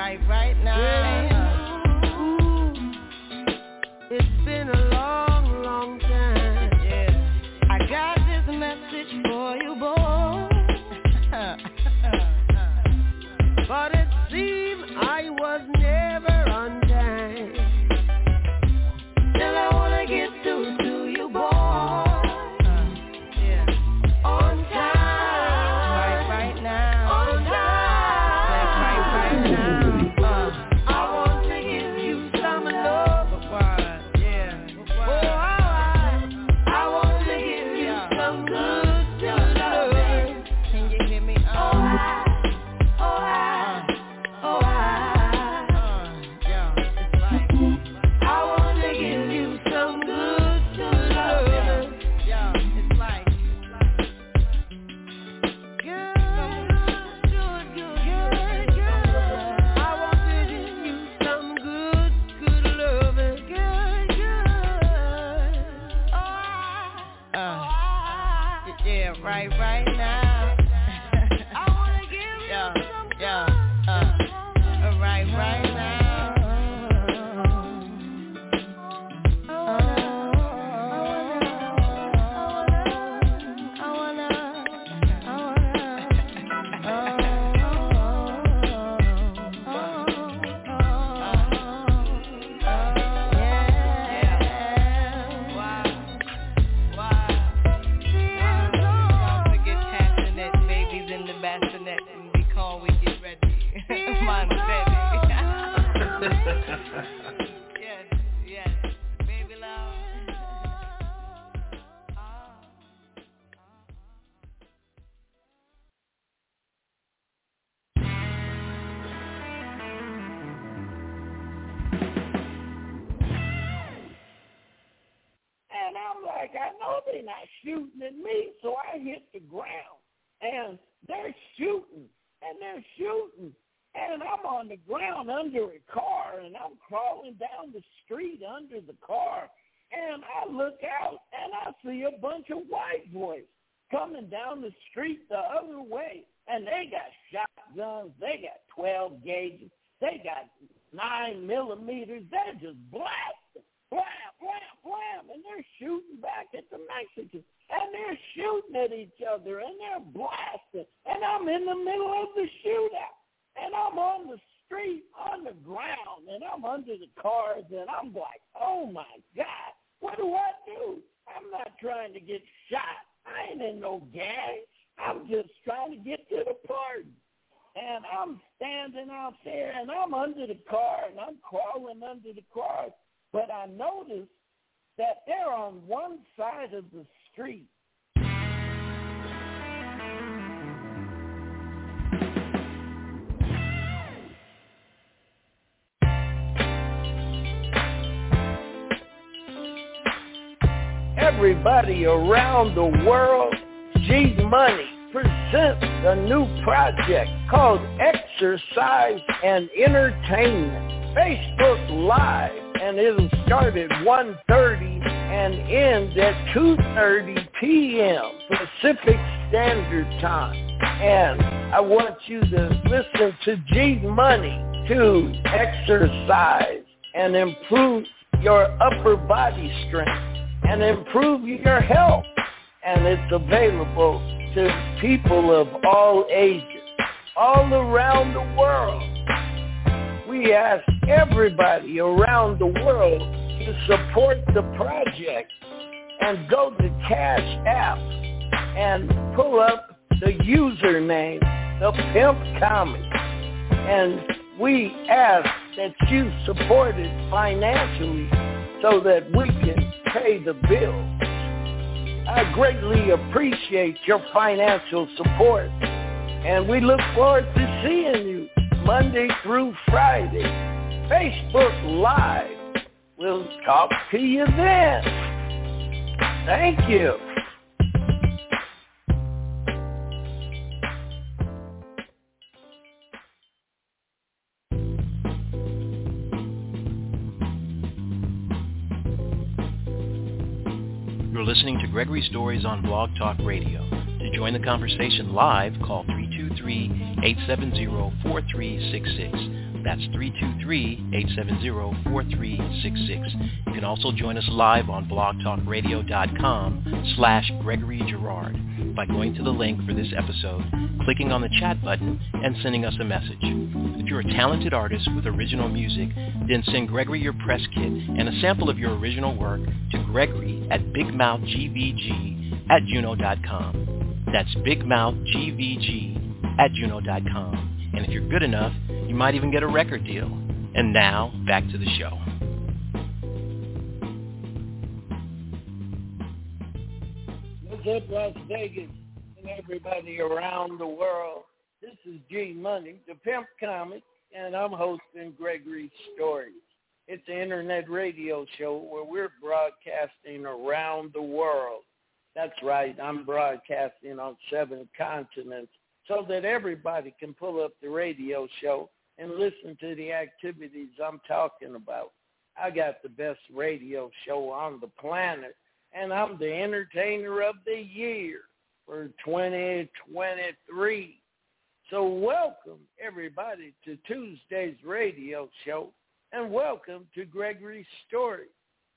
right, right now.
Ooh, it's been a long, long time.
Yeah.
I got this message for you, boy. But it seemed I was never on time. Still I wanna get through to you, boy.
Yeah.
On time.
Right, right now.
On time.
Right, right now. Uh,
I want to give you some love.
but why? Yeah. But
Oh,
why?
I, I want to give you some good, good love.
Can you hear me?
Oh, I, oh, I, oh, I,
Uh, yeah. It's like,
I want to give you some good, good love.
yeah. It's like,
Good, good, good, good, good. I want to give you some good, good loving. Good, good. Oh, I, oh,
uh,
I,
yeah, right, right now.
I want to give you
Yeah,
some
yeah,
good,
uh,
good
right, right now. Don't forget passionate babies in the bassinet and be calm when you get ready. Mine's ready. Yes, yes. Baby love.
And I'm like, I know they're not shooting at me, so I hit the ground. And they're shooting, and they're shooting. And I'm on the ground under a car, and I'm crawling down the street under the car. And I look out, and I see a bunch of white boys coming down the street the other way. And they got shotguns. They got twelve gauges. They got nine millimeters. They're just blasting. Blam, blam, blam, and they're shooting back at the Mexicans, and they're shooting at each other, and they're blasting, and I'm in the middle of the shootout, and I'm on the street, on the ground, and I'm under the cars, and I'm like, oh, my God, what do I do? I'm not trying to get shot. I ain't in no gang. I'm just trying to get to the party. And I'm standing out there, and I'm under the car, and I'm crawling under the car. But I noticed that they're on one side of the street.
Everybody around the world, G Money presents a new project called Exercise and Entertainment, Facebook Live. And it'll start at one thirty and end at two thirty p.m. Pacific Standard Time. And I want you to listen to G Money to exercise and improve your upper body strength and improve your health. And it's available to people of all ages, all around the world. We ask everybody around the world to support the project and go to Cash App and pull up the username, The Pimp Comic. And we ask that you support it financially so that we can pay the bills. I greatly appreciate your financial support, and we look forward to seeing you Monday through Friday, Facebook Live. We'll talk to you then. Thank you.
You're listening to Gregory Stories on Blog Talk Radio. To join the conversation live, call three two three, eight seven zero, four three six six. That's three two three, eight seven zero, four three six six. You can also join us live on blogtalkradio.com slash Gregory Girard by going to the link for this episode, clicking on the chat button, and sending us a message. If you're a talented artist with original music, then send Gregory your press kit and a sample of your original work to Gregory at bigmouthgvg at juno dot com. That's bigmouthgvg at juno dot com. And if you're good enough, you might even get a record deal. And now, back to the show.
What's up, Las Vegas, and everybody around the world? This is G Money, the Pimp Comic, and I'm hosting Gregory Stories. It's an internet radio show where we're broadcasting around the world. That's right, I'm broadcasting on seven continents so that everybody can pull up the radio show and listen to the activities I'm talking about. I got the best radio show on the planet, and I'm the entertainer of the year for twenty twenty-three. So welcome, everybody, to Tuesday's radio show, and welcome to Gregory's Story.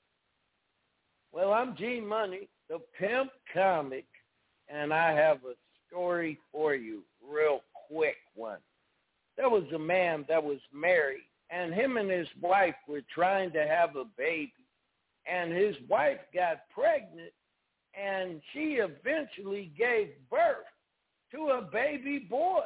Well, I'm G Money, the Pimp Comic, and I have a story for you, real quick one. There was a man that was married, and him and his wife were trying to have a baby, and his wife got pregnant, and she eventually gave birth to a baby boy,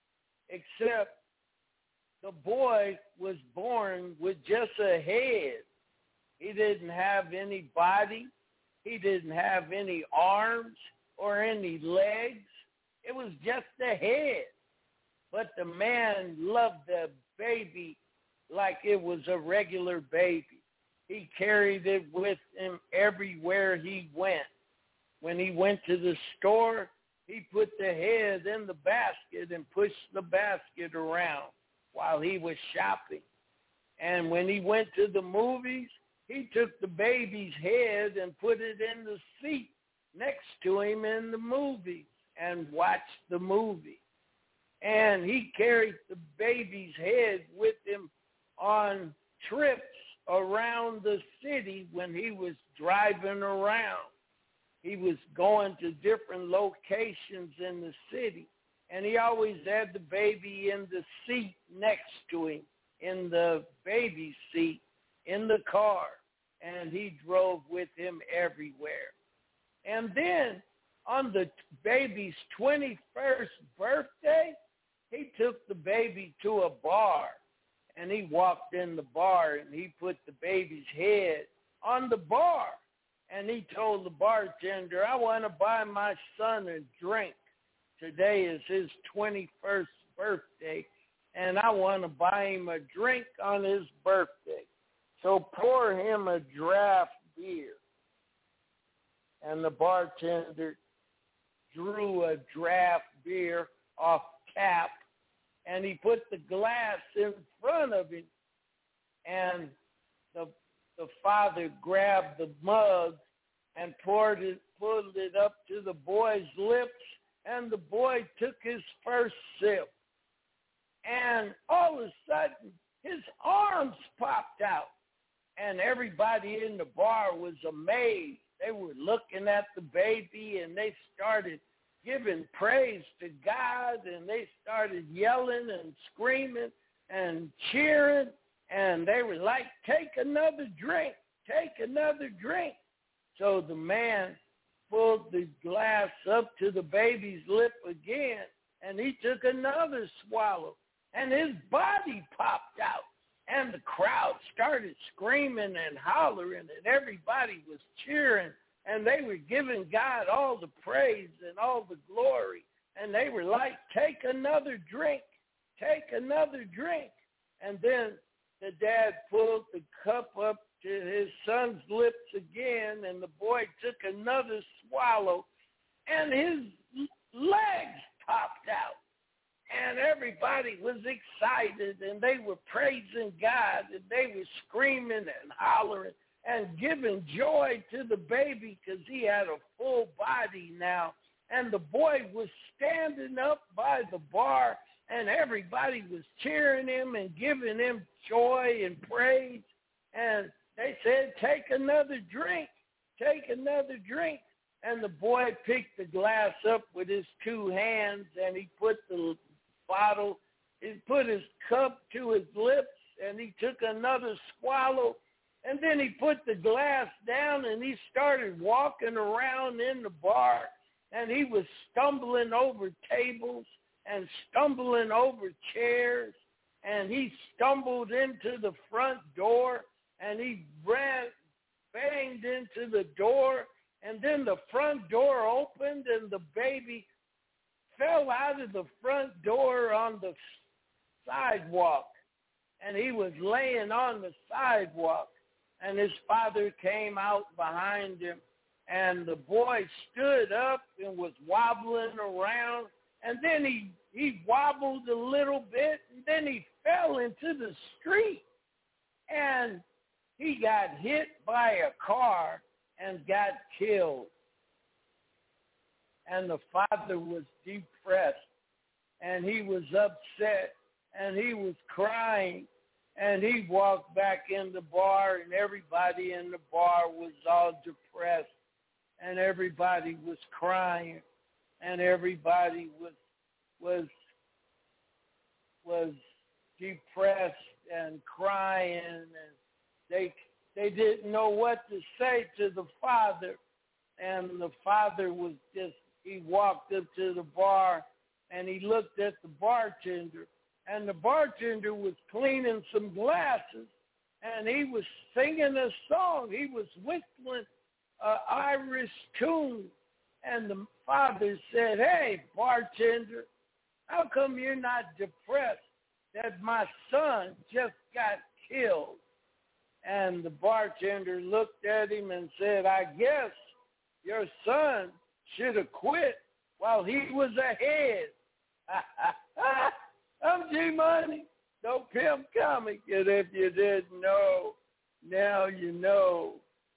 except the boy was born with just a head. He didn't have any body. He didn't have any arms or any legs. It was just a head. But the man loved the baby like it was a regular baby. He carried it with him everywhere he went. When he went to the store, he put the head in the basket and pushed the basket around while he was shopping. And when he went to the movies, he took the baby's head and put it in the seat next to him in the movie and watched the movie. And he carried the baby's head with him on trips around the city when he was driving around. He was going to different locations in the city, and he always had the baby in the seat next to him, in the baby seat, in the car, and he drove with him everywhere. And then on the baby's twenty-first birthday, he took the baby to a bar, and he walked in the bar, and he put the baby's head on the bar, and he told the bartender, I want to buy my son a drink. Today is his twenty-first birthday, and I want to buy him a drink on his birthday. So pour him a draft beer. And the bartender drew a draft beer off tap, and he put the glass in front of him, and the the father grabbed the mug and poured it, pulled it up to the boy's lips, and the boy took his first sip. And all of a sudden, his arms popped out, and everybody in the bar was amazed. They were looking at the baby, and they started giving praise to God, and they started yelling and screaming and cheering, and they were like, take another drink, take another drink. So the man pulled the glass up to the baby's lip again, and he took another swallow, and his body popped out, and the crowd started screaming and hollering, and everybody was cheering, and they were giving God all the praise and all the glory, and they were like, take another drink, take another drink. And then the dad pulled the cup up to his son's lips again, and the boy took another swallow, and his legs popped out. And everybody was excited, and they were praising God, and they were screaming and hollering and giving joy to the baby because he had a full body now. And the boy was standing up by the bar, and everybody was cheering him and giving him joy and praise. And they said, take another drink, take another drink. And the boy picked the glass up with his two hands, and he put the bottle, he put his cup to his lips, and he took another swallow. And then he put the glass down, and he started walking around in the bar, and he was stumbling over tables and stumbling over chairs, and he stumbled into the front door, and he ran, banged into the door, and then the front door opened, and the baby fell out of the front door on the sidewalk, and he was laying on the sidewalk, and his father came out behind him, and the boy stood up and was wobbling around, and then he, he wobbled a little bit, and then he fell into the street, and he got hit by a car and got killed. And the father was depressed, and he was upset, and he was crying, and he walked back in the bar, and everybody in the bar was all depressed, and everybody was crying, and everybody was was was depressed and crying, and they they didn't know what to say to the father, and the father was just, he walked up to the bar, and he looked at the bartender, and the bartender was cleaning some glasses, and he was singing a song. He was whistling an Irish tune, and the father said, hey, bartender, how come you're not depressed that my son just got killed? And the bartender looked at him and said, I guess your son should have quit while he was ahead. I'm G-Money, no pimp comic, and if you didn't know, now you know.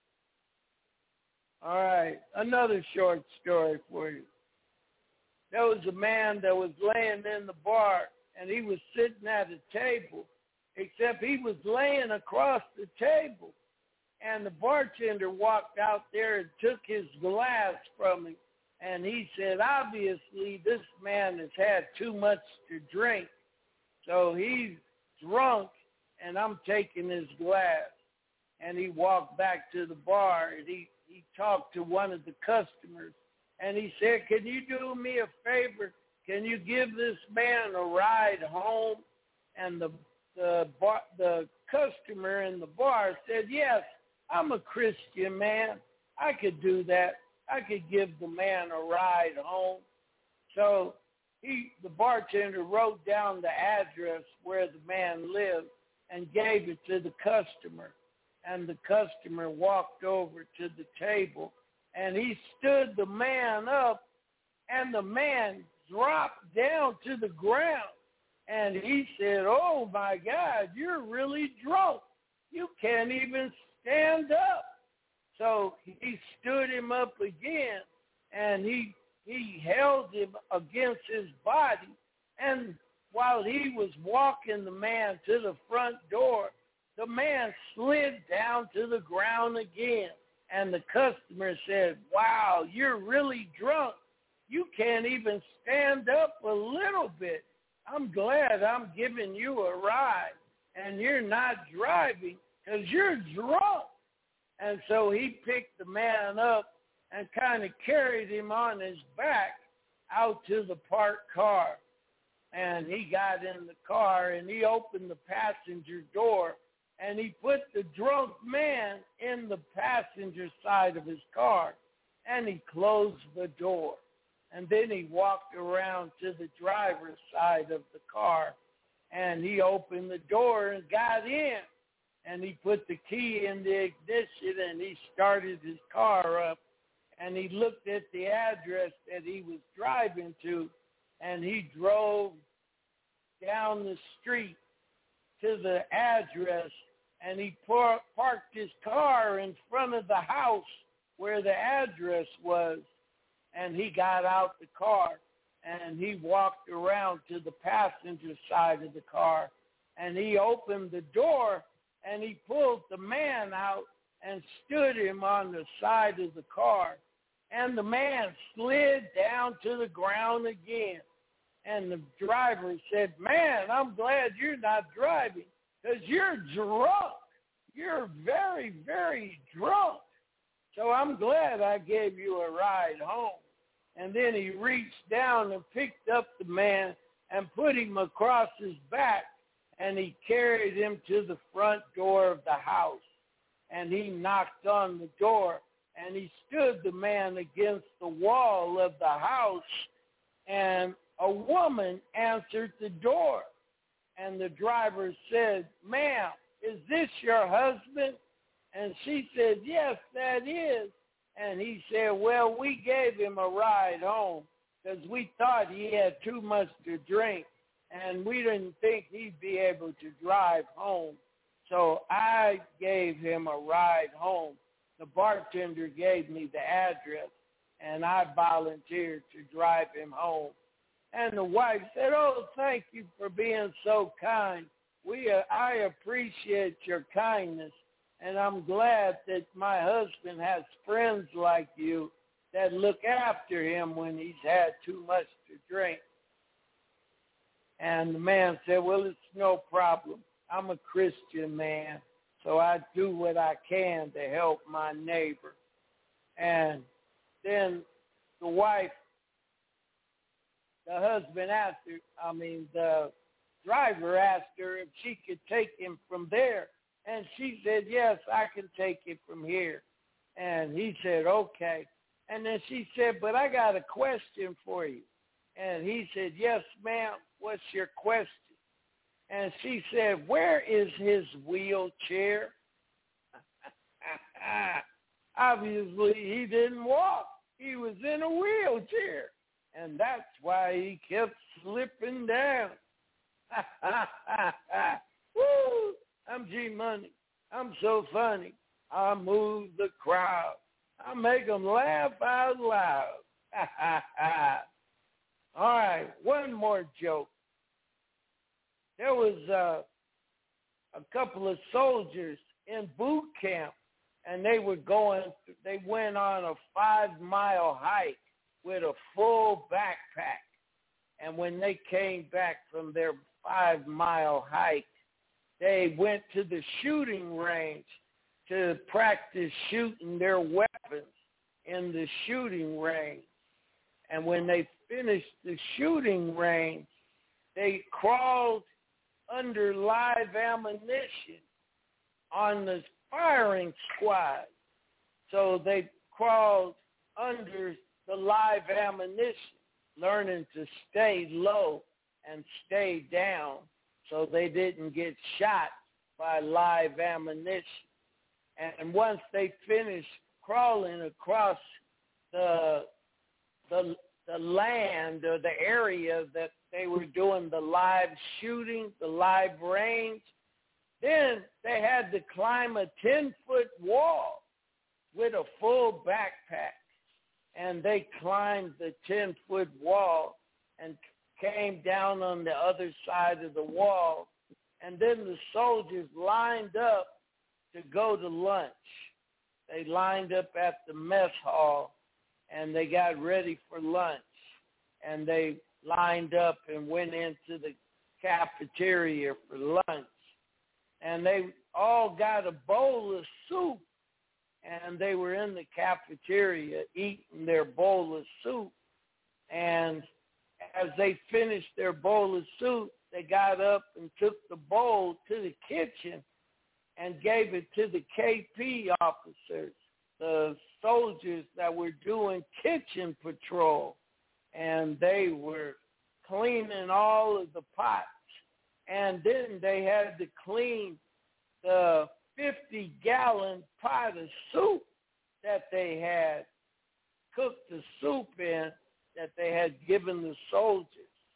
All right, another short story for you. There was a man that was laying in the bar, and he was sitting at a table, except he was laying across the table. And the bartender walked out there and took his glass from him. And he said, obviously, this man has had too much to drink. So he's drunk, and I'm taking his glass. And he walked back to the bar, and he, he talked to one of the customers. And he said, can you do me a favor? Can you give this man a ride home? And the the bar, the customer in the bar said, yes, I'm a Christian man. I could do that. I could give the man a ride home. So he, the bartender wrote down the address where the man lived and gave it to the customer. And the customer walked over to the table, and he stood the man up, and the man dropped down to the ground. And he said, oh, my God, you're really drunk. You can't even stand up. So he stood him up again, and he he held him against his body. And while he was walking the man to the front door, the man slid down to the ground again. And the customer said, wow, you're really drunk. You can't even stand up a little bit. I'm glad I'm giving you a ride, and you're not driving because you're drunk. And so he picked the man up and kind of carried him on his back out to the parked car. And he got in the car, and he opened the passenger door, and he put the drunk man in the passenger side of his car, and he closed the door. And then he walked around to the driver's side of the car, and he opened the door and got in. And he put the key in the ignition, and he started his car up. And he looked at the address that he was driving to, and he drove down the street to the address, and he par- parked his car in front of the house where the address was. And he got out the car, and he walked around to the passenger side of the car, and he opened the door, and he pulled the man out and stood him on the side of the car. And the man slid down to the ground again. And the driver said, man, I'm glad you're not driving because you're drunk. You're very, very drunk. So I'm glad I gave you a ride home. And then he reached down and picked up the man and put him across his back, and he carried him to the front door of the house. And he knocked on the door, and he stood the man against the wall of the house, and a woman answered the door. And the driver said, ma'am, is this your husband? And she said, yes, that is. And he said, well, we gave him a ride home because we thought he had too much to drink, and we didn't think he'd be able to drive home. So I gave him a ride home. The bartender gave me the address, and I volunteered to drive him home. And the wife said, oh, thank you for being so kind. We, uh, I appreciate your kindness, and I'm glad that my husband has friends like you that look after him when he's had too much to drink. And the man said, well, it's no problem. I'm a Christian man, so I do what I can to help my neighbor. And then the wife, the husband asked her, I mean, the driver asked her if she could take him from there. And she said, yes, I can take him from here. And he said, okay. And then she said, but I got a question for you. And he said, yes, ma'am, what's your question? And she said, where is his wheelchair? Obviously, he didn't walk. He was in a wheelchair. And that's why he kept slipping down. Woo! I'm G Money. I'm so funny. I move the crowd. I make them laugh out loud. All right, one more joke. There was uh, a couple of soldiers in boot camp, and they were going, they went on a five-mile hike with a full backpack. And when they came back from their five-mile hike, they went to the shooting range to practice shooting their weapons in the shooting range. And when they finished the shooting range, they crawled under live ammunition on the firing squad. So they crawled under the live ammunition, learning to stay low and stay down so they didn't get shot by live ammunition. And once they finished crawling across the the the land or the area that they were doing the live shooting, the live range, then they had to climb a ten-foot wall with a full backpack. And they climbed the ten-foot wall and came down on the other side of the wall. And then the soldiers lined up to go to lunch. They lined up at the mess hall, and they got ready for lunch. And they lined up and went into the cafeteria for lunch. And they all got a bowl of soup, and they were in the cafeteria eating their bowl of soup. And as they finished their bowl of soup, they got up and took the bowl to the kitchen and gave it to the K P officers, the soldiers that were doing kitchen patrol. And they were cleaning all of the pots. And then they had to clean the fifty-gallon pot of soup that they had cooked the soup in that they had given the soldiers.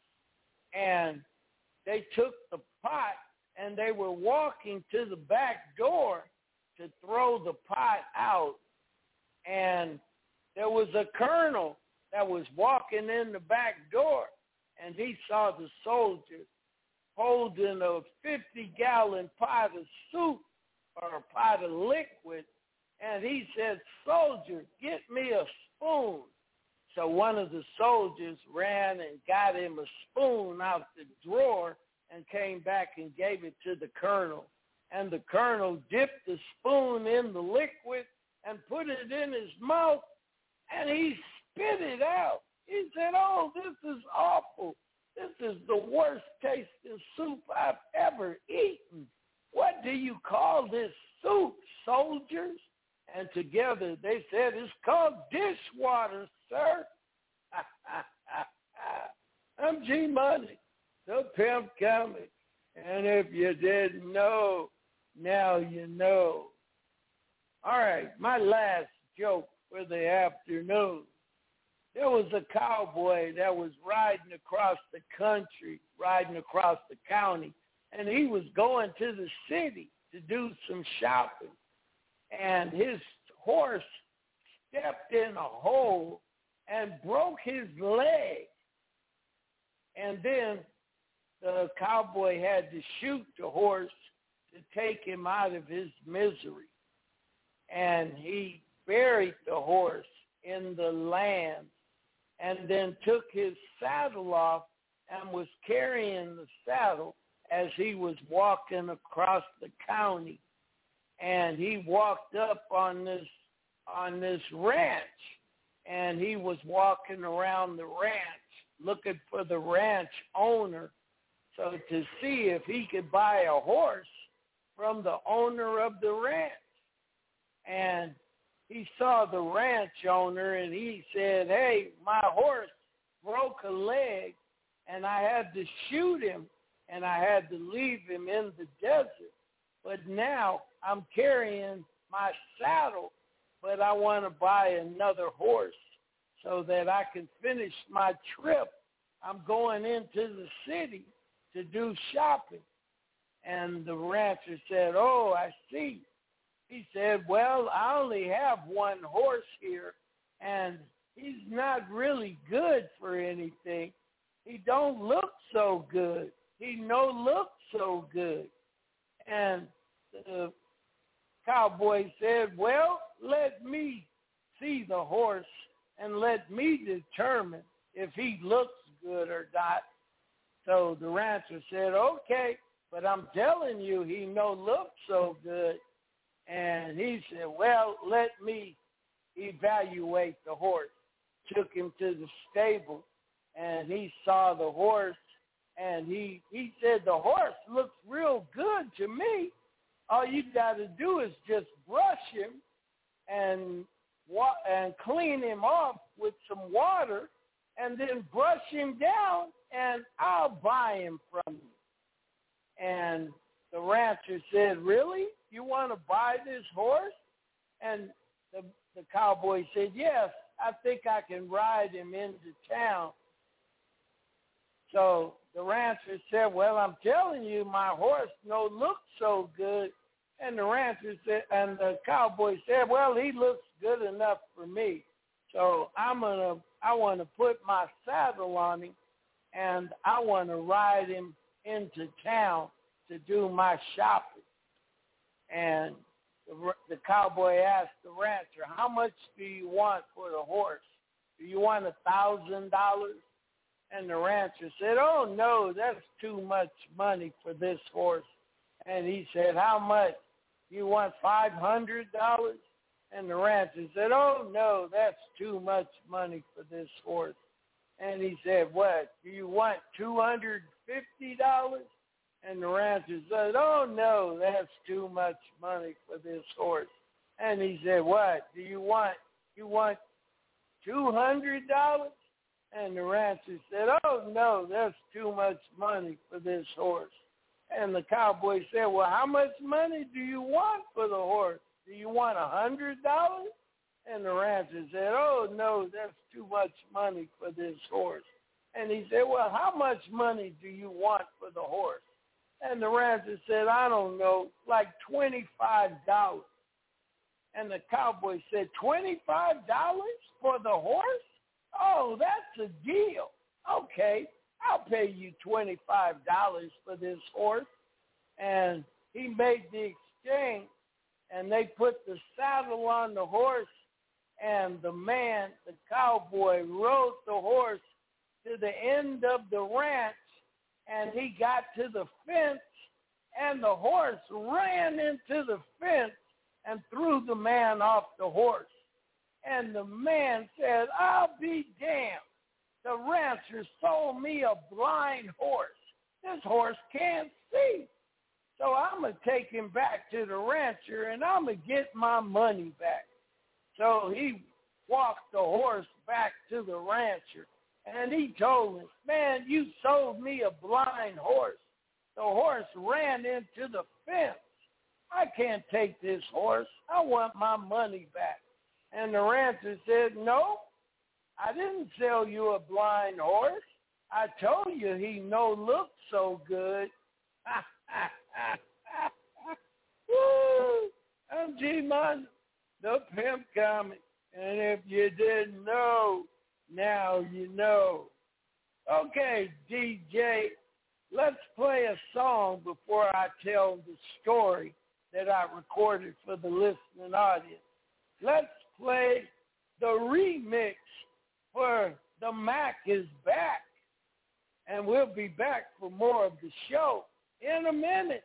And they took the pot and they were walking to the back door to throw the pot out. And there was a colonel that was walking in the back door, and he saw the soldiers holding a fifty-gallon pot of soup or a pot of liquid, and he said, "Soldier, get me a spoon." So one of the soldiers ran and got him a spoon out the drawer and came back and gave it to the colonel. And the colonel dipped the spoon in the liquid and put it in his mouth, and he spit it out. He said, "Oh, this is awful. This is the worst tasting soup I've ever eaten. What do you call this soup, soldiers?" And together they said, "It's called dishwater, sir." I'm G Money, the Pimp Comic. And if you didn't know, now you know. All right, my last joke for the afternoon. There was a cowboy that was riding across the country, riding across the county, and he was going to the city to do some shopping. And his horse stepped in a hole and broke his leg. And then the cowboy had to shoot the horse to take him out of his misery. And he buried the horse in the land and then took his saddle off and was carrying the saddle as he was walking across the county. And he walked up on this on this ranch, and he was walking around the ranch looking for the ranch owner, so to see if he could buy a horse from the owner of the ranch. And he saw the ranch owner, and he said, "Hey, my horse broke a leg, and I had to shoot him, and I had to leave him in the desert. But now I'm carrying my saddle, but I want to buy another horse so that I can finish my trip. I'm going into the city to do shopping." And the rancher said, "Oh, I see." He said, "Well, I only have one horse here, and he's not really good for anything. He don't look so good. He no look so good." And the cowboy said, "Well, let me see the horse and let me determine if he looks good or not." So the rancher said, "Okay, but I'm telling you, he no look so good." And he said, "Well, let me evaluate the horse." Took him to the stable, and he saw the horse, and he, he said, "The horse looks real good to me. All you got to do is just brush him and wa- and clean him off with some water, and then brush him down, and I'll buy him from you." And the rancher said, "Really? You want to buy this horse?" And the, the cowboy said, "Yes, I think I can ride him into town." So the rancher said, "Well, I'm telling you, my horse no look so good." And the rancher said, and the cowboy said, "Well, he looks good enough for me. So I'm gonna, I want to put my saddle on him, and I want to ride him into town to do my shopping." And the, the cowboy asked the rancher, "How much do you want for the horse? Do you want a thousand dollars?" And the rancher said, "Oh, no, that's too much money for this horse." And he said, "How much? You want five hundred dollars? And the rancher said, "Oh, no, that's too much money for this horse." And he said, "What? Do you want two hundred fifty dollars? And the rancher said, "Oh, no, that's too much money for this horse." And he said, "What? Do you want, you want two hundred dollars? And the rancher said, "Oh, no, that's too much money for this horse." And the cowboy said, "Well, how much money do you want for the horse? Do you want a hundred dollars?" And the rancher said, "Oh, no, that's too much money for this horse." And he said, "Well, how much money do you want for the horse?" And the rancher said, "I don't know, like twenty-five dollars. And the cowboy said, twenty-five dollars for the horse? oh, that's a deal. Okay, I'll pay you twenty-five dollars for this horse. And he made the exchange, and they put the saddle on the horse, and the man, the cowboy, rode the horse to the end of the ranch, and he got to the fence, and the horse ran into the fence and threw the man off the horse. And the man said, I'll be damned. The rancher sold me a blind horse. This horse can't see. So I'm going to take him back to the rancher, and I'm going to get my money back. So he walked the horse back to the rancher, and he told him, man, you sold me a blind horse. The horse ran into the fence. I can't take this horse. I want my money back. And the rancher said, no, I didn't sell you a blind horse. I told you he no look so good. Woo! I'm G-Money, the pimp comic. And if you didn't know, now you know. Okay, D J, let's play a song before I tell the story that I recorded for the listening audience. Let's play the remix for The Mac is Back. And we'll be back for more of the show in a minute.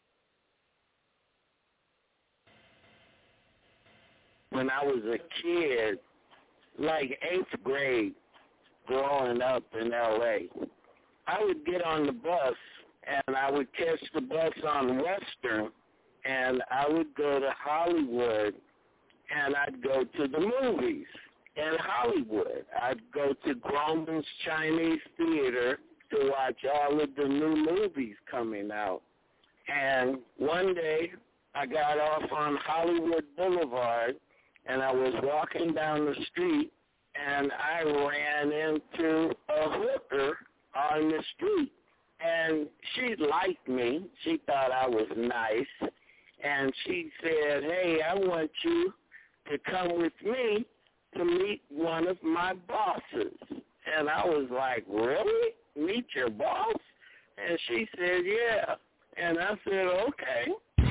When I was a kid, like eighth grade, growing up in L A, I would get on the bus, and I would catch the bus on Western, and I would go to Hollywood, and I'd go to the movies in Hollywood. I'd go to Grauman's Chinese Theater to watch all of the new movies coming out. And one day, I got off on Hollywood Boulevard, and I was walking down the street, and I ran into a hooker on the street. And she liked me. She thought I was nice. And she said, hey, I want you to come with me to meet one of my bosses. And I was like, really? Meet your boss? And she said, yeah. And I said, okay.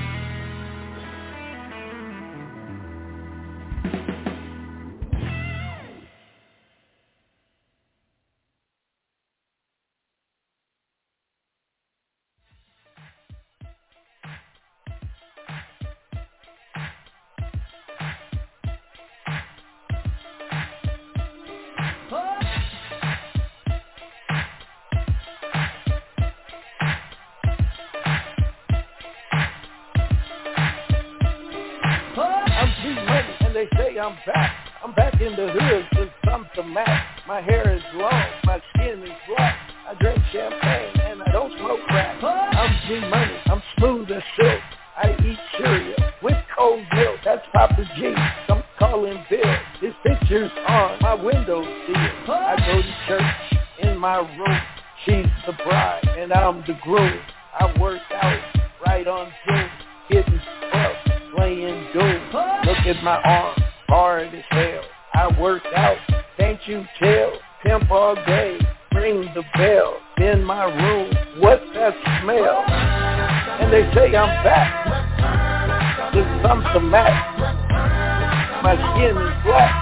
I'm back. I'm back in the hood with something match. My hair is long, my skin is black. I drink champagne and I don't smoke crack. I'm G-Money, I'm smooth as silk. I eat cereal with cold milk. That's Papa G. Some call him Bill. His picture's on my window sill. I go to church in my room. She's the bride and I'm the groom. I work out right on Zoom, hitting up, playing Doom. Look at my arm. Hard as hell, I work out, can't you tell? Pimp all day, ring the bell, in my room, what's that smell? And they say I'm back, there's something match, my skin is black,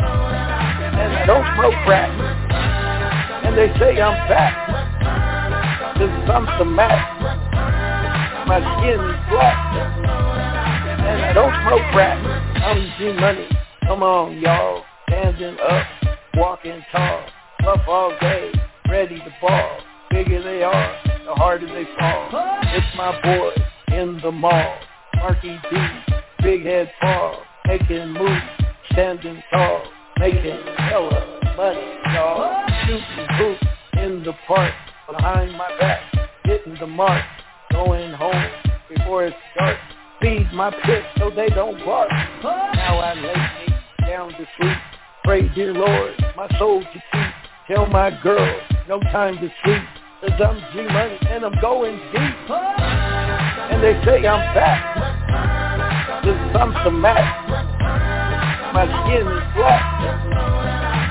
and I don't smoke crack. And they say I'm back, there's something match, my skin is black, and I don't smoke crack. I'm G-Money, come on y'all, standing up, walking tall, rough all day, ready to ball, bigger they are, the harder they fall. It's my boy in the mall, Marky D, big head Paul, making moves, standing tall, making hella money, y'all. Shooting hoops in the park, behind my back, hitting the mark, going home before it's dark. Feed my pit so they don't bark. Now I lay me down to sleep. Pray, dear Lord, my soul to keep. Tell my girl, no time to sleep. Cause I'm G-Money and I'm going deep. And they say I'm back. There's something match. My skin is black. And I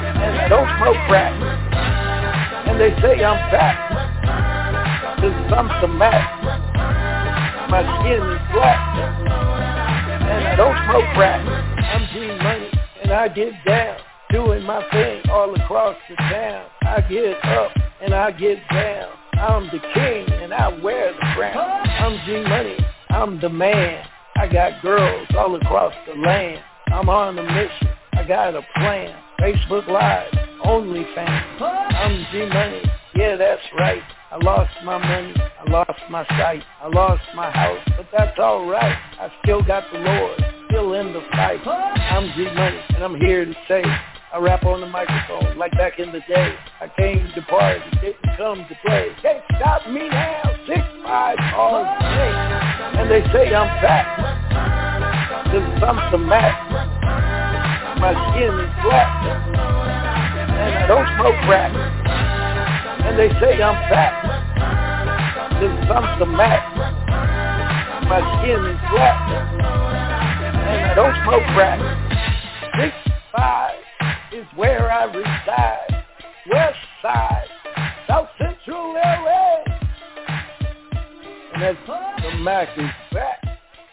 don't smoke crack. And they say I'm fat, cause I'm some mat. My skin is black, and I don't smoke crack. I'm G Money, and I get down, doing my thing all across the town. I get up, and I get down. I'm the king, and I wear the crown. I'm G Money, I'm the man. I got girls all across the land. I'm on a mission, I got a plan. Facebook Live, OnlyFans. I'm G Money, yeah, that's right. I lost my money, I lost my sight, I lost my house, but that's alright. I still got the Lord, still in the fight. I'm G Money, and I'm here to say, I rap on the microphone like back in the day. I came to party, didn't come to play. Can't stop me now, six five all day. And they say I'm fat, cause I'm some mat. My skin is black, and I don't smoke crack. And they say I'm fat, cause I'm some mat. My skin is black, and I don't smoke crack. Six five is where I reside. West side, South Central L A. And that's the Mac is back.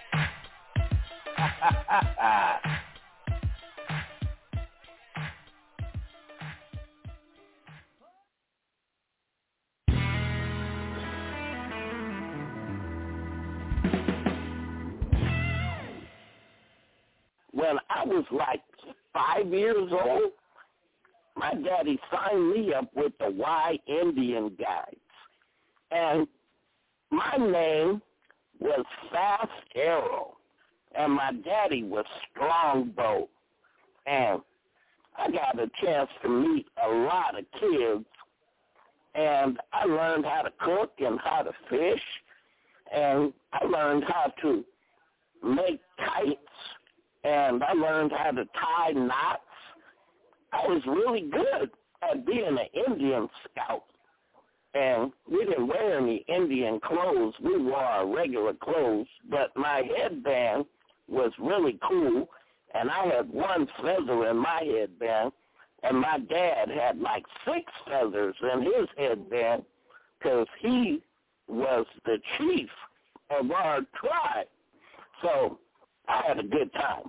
When I was like five years old, my daddy signed me up with the Y Indian Guides. And my name was Fast Arrow, and my daddy was Strongbow. And I got a chance to meet a lot of kids, and I learned how to cook and how to fish, and I learned how to make kites, and I learned how to tie knots. I was really good at being an Indian scout. And we didn't wear any Indian clothes. We wore our regular clothes. But my headband was really cool, and I had one feather in my headband, and my dad had like six feathers in his headband because he was the chief of our tribe. So I had a good time.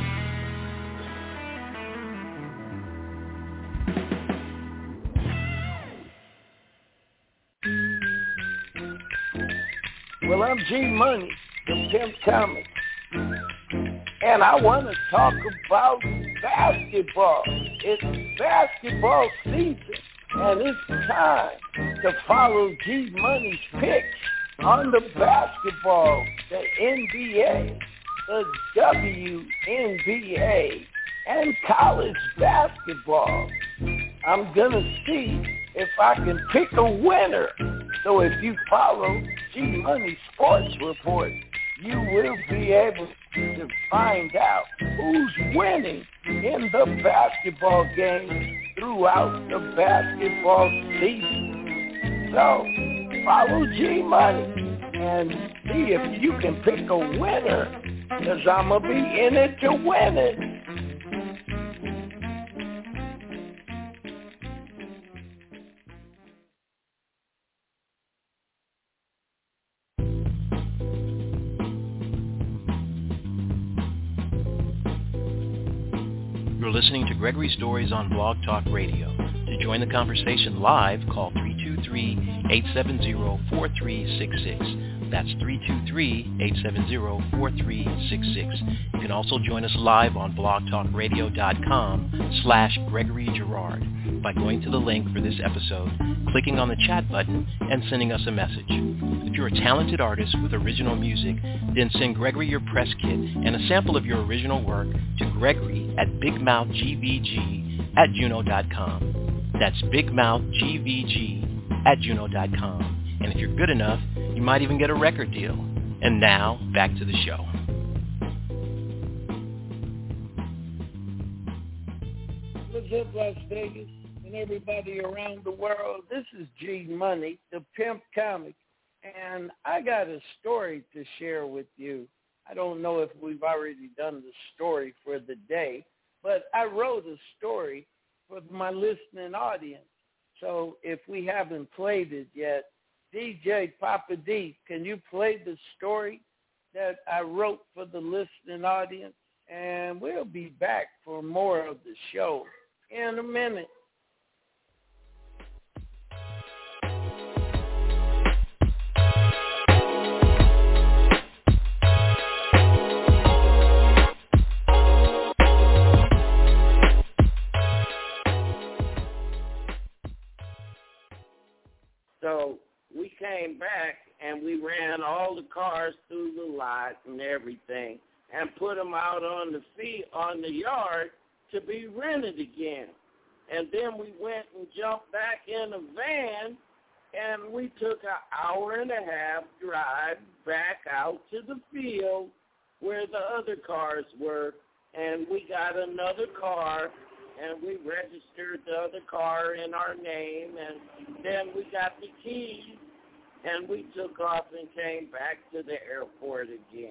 Well, I'm G Money, the Pimp Comic, and I want to talk about basketball. It's basketball season, and it's time to follow G Money's picks on the basketball, the N B A, the W N B A, and college basketball. I'm going to see if I can pick a winner. So if you follow G Money Sports Report, you will be able to find out who's winning in the basketball game throughout the basketball season. So follow G Money and see if you can pick a winner, because I'm going to be in it to win it.
You're listening to Gregory Stories on Blog Talk Radio. To join the conversation live, call three two three, eight seven zero, four three six six. That's three two three, eight seven zero, four three six six. You can also join us live on blogtalkradio.com slash Gregory Girard by going to the link for this episode, clicking on the chat button, and sending us a message. If you're a talented artist with original music, then send Gregory your press kit and a sample of your original work to Gregory at big mouth g v g at juno dot com. That's big mouth g v g at juno dot com. And if you're good enough, you might even get a record deal. And now, back to the show.
What's up, Las Vegas, and everybody around the world? This is G Money, the Pimp Comic, and I got a story to share with you. I don't know if we've already done the story for the day, but I wrote a story for my listening audience. So if we haven't played it yet, D J Papa D, can you play the story that I wrote for the listening audience? And we'll be back for more of the show in a minute.
So we came back and we ran all the cars through the lot and everything and put them out on the field, on the yard to be rented again. And then we went and jumped back in a van and we took an hour and a half drive back out to the field where the other cars were, and we got another car and we registered the other car in our name, and then we got the keys, and we took off and came back to the airport again.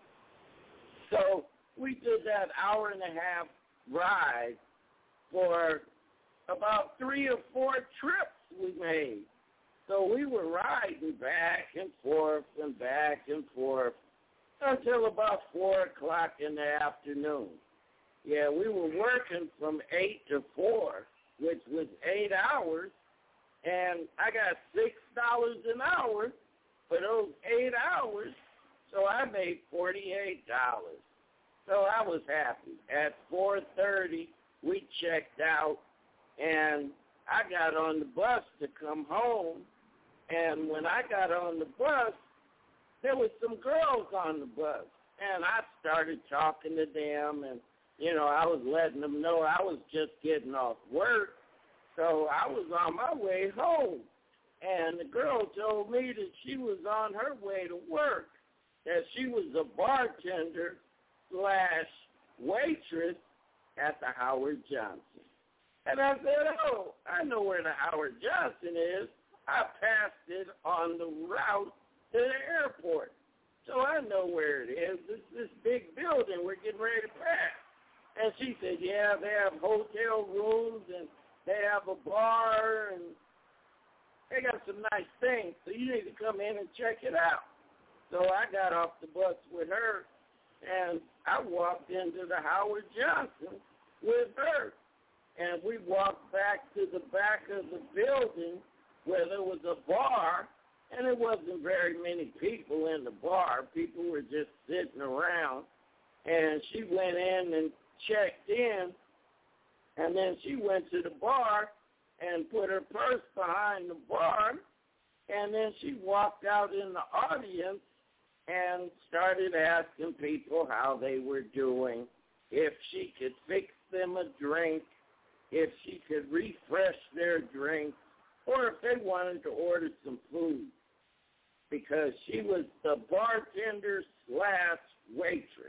So we did that hour and a half ride for about three or four trips we made. So we were riding back and forth and back and forth until about four o'clock in the afternoon. Yeah, we were working from eight to four, which was eight hours, and I got six dollars an hour for those eight hours, so I made forty-eight dollars. So I was happy. At four thirty, we checked out, and I got on the bus to come home, and when I got on the bus, there was some girls on the bus, and I started talking to them, and you know, I was letting them know I was just getting off work, so I was on my way home. And the girl told me that she was on her way to work, that she was a bartender slash waitress at the Howard Johnson. And I said, oh, I know where the Howard Johnson is. I passed it on the route to the airport, so I know where it is. It's this big building we're getting ready to pass. And she said, yeah, they have hotel rooms, and they have a bar, and they got some nice things, so you need to come in and check it out. So I got off the bus with her, and I walked into the Howard Johnson with her. And we walked back to the back of the building where there was a bar, and there wasn't very many people in the bar. People were just sitting around. And she went in and checked in, and then she went to the bar and put her purse behind the bar, and then she walked out in the audience and started asking people how they were doing, if she could fix them a drink, if she could refresh their drink, or if they wanted to order some food, because she was the bartender slash waitress.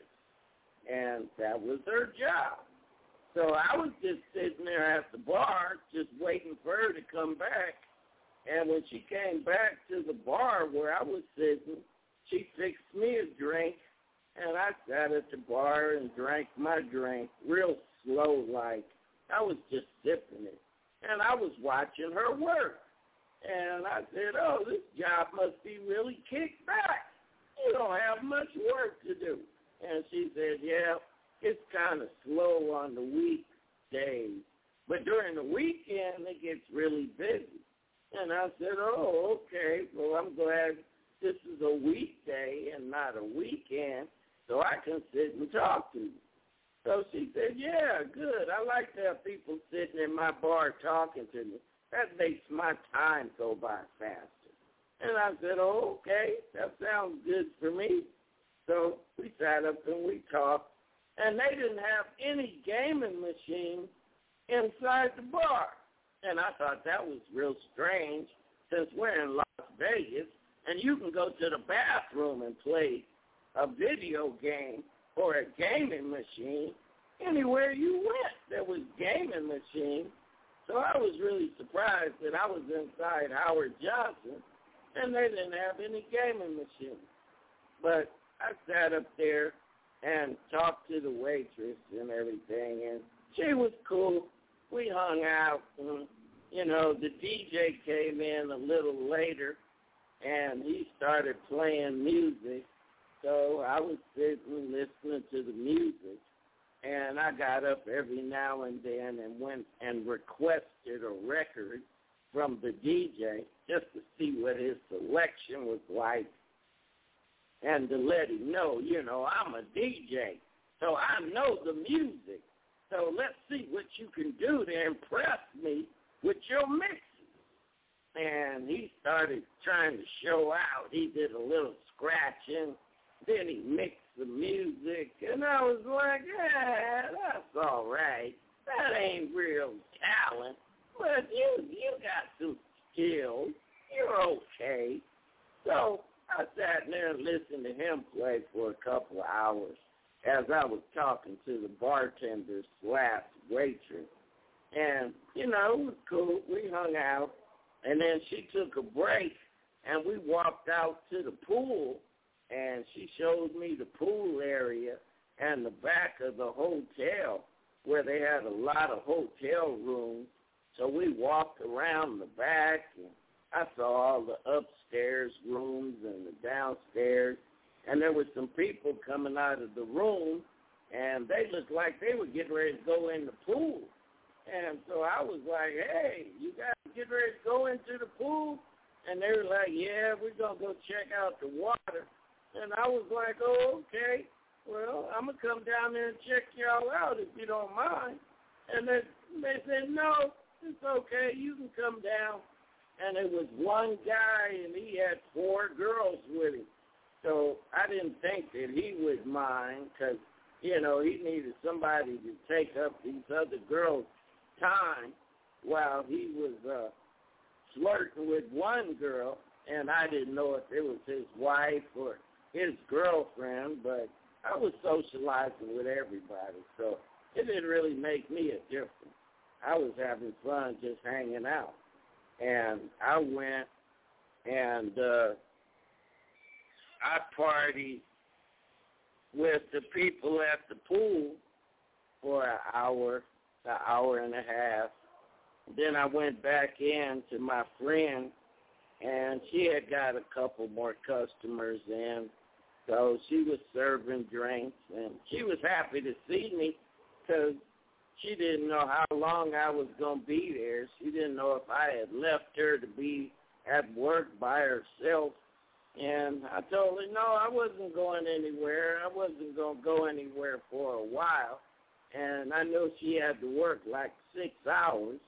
And that was her job. So I was just sitting there at the bar, just waiting for her to come back. And when she came back to the bar where I was sitting, she fixed me a drink, and I sat at the bar and drank my drink real slow like. I was just sipping it. And I was watching her work. And I said, oh, this job must be really kicked back. You don't have much work to do. And she said, yeah, it's kind of slow on the weekdays. But during the weekend, it gets really busy. And I said, oh, okay, well, I'm glad this is a weekday and not a weekend, so I can sit and talk to you. So she said, yeah, good. I like to have people sitting in my bar talking to me. That makes my time go by faster. And I said, oh, okay, that sounds good for me. So we sat up and we talked, and they didn't have any gaming machines inside the bar. And I thought that was real strange, since we're in Las Vegas, and you can go to the bathroom and play a video game or a gaming machine anywhere you went. There was gaming machines. So I was really surprised that I was inside Howard Johnson, and they didn't have any gaming machines. But I sat up there and talked to the waitress and everything, and she was cool. we hung out. And, you know, the D J came in a little later, and he started playing music. So I was sitting listening to the music, and I got up every now and then and went and requested a record from the D J just to see what his selection was like and to let him know, you know, I'm a D J, so I know the music. So let's see what you can do to impress me with your mixes. And he started trying to show out. He did a little scratching. Then he mixed the music. And I was like, yeah, that's all right. That ain't real talent. But you you got some skills. You're okay. So I sat there and listened to him play for a couple of hours as I was talking to the bartender slash waitress. And, you know, it was cool. We hung out. And then she took a break, and we walked out to the pool, and she showed me the pool area and the back of the hotel where they had a lot of hotel rooms. So we walked around the back, and I saw all the upstairs rooms and the downstairs, and there were some people coming out of the room, and they looked like they were getting ready to go in the pool. And so I was like, hey, you guys get ready to go into the pool? And they were like, yeah, we're going to go check out the water. And I was like, oh, okay. Well, I'm going to come down there and check y'all out if you don't mind. And they, they said, no, it's okay. You can come down. And it was one guy, and he had four girls with him. So I didn't think that he would mind because, you know, he needed somebody to take up these other girls' time while he was uh, flirting with one girl, and I didn't know if it was his wife or his girlfriend, but I was socializing with everybody, so it didn't really make me a difference. I was having fun just hanging out, and I went and uh, I partied with the people at the pool for an hour, an hour and a half. Then I went back in to my friend, and she had got a couple more customers in. So she was serving drinks, and she was happy to see me because she didn't know how long I was going to be there. She didn't know if I had left her to be at work by herself. And I told her, no, I wasn't going anywhere. I wasn't going to go anywhere for a while. And I knew she had to work like six hours.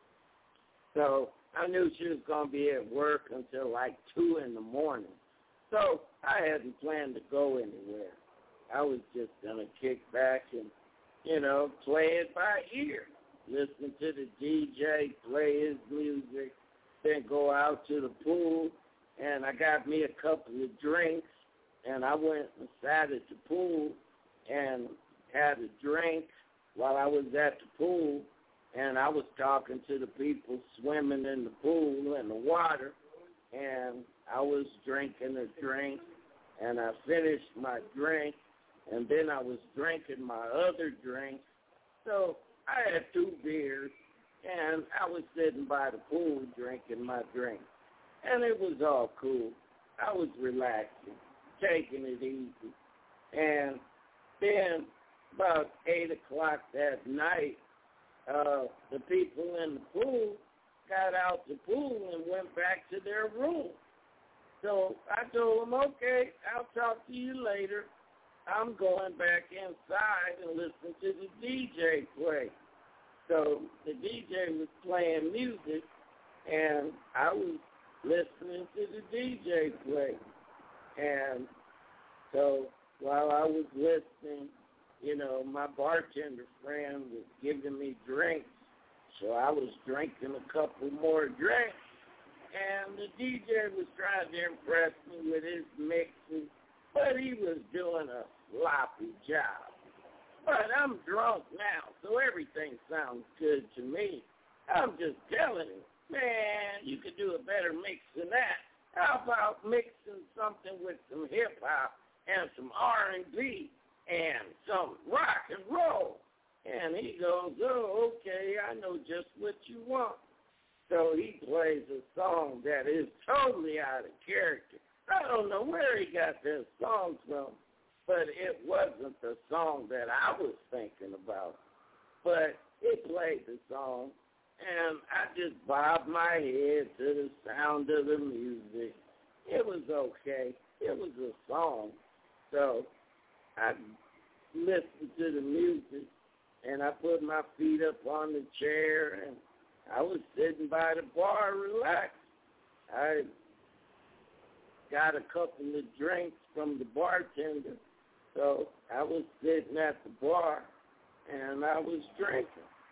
So I knew she was going to be at work until like two in the morning. So I hadn't planned to go anywhere. I was just going to kick back and, you know, play it by ear. Listen to the D J, play his music, then go out to the pool. And I got me a couple of drinks, and I went and sat at the pool and had a drink while I was at the pool, and I was talking to the people swimming in the pool and the water, and I was drinking a drink, and I finished my drink, and then I was drinking my other drink. So I had two beers, and I was sitting by the pool drinking my drink. And it was all cool. I was relaxing, taking it easy. And then about eight o'clock that night, uh, the people in the pool got out the pool and went back to their room. So I told them, okay, I'll talk to you later. I'm going back inside and listen to the D J play. So the D J was playing music, and I was listening to the D J play. And so while I was listening, you know, my bartender friend was giving me drinks. So I was drinking a couple more drinks. And the D J was trying to impress me with his mixing, but he was doing a sloppy job. But I'm drunk now, so everything sounds good to me. I'm just telling him, man, you could do a better mix than that. How about mixing something with some hip-hop and some R and B and some rock and roll? And he goes, oh, okay, I know just what you want. So he plays a song that is totally out of character. I don't know where he got that song from, but it wasn't the song that I was thinking about. But he played the song, and I just bobbed my head to the sound of the music. It was okay. It was a song. So I listened to the music, and I put my feet up on the chair, and I was sitting by the bar relaxed. I got a couple of drinks from the bartender, so I was sitting at the bar, and I was drinking.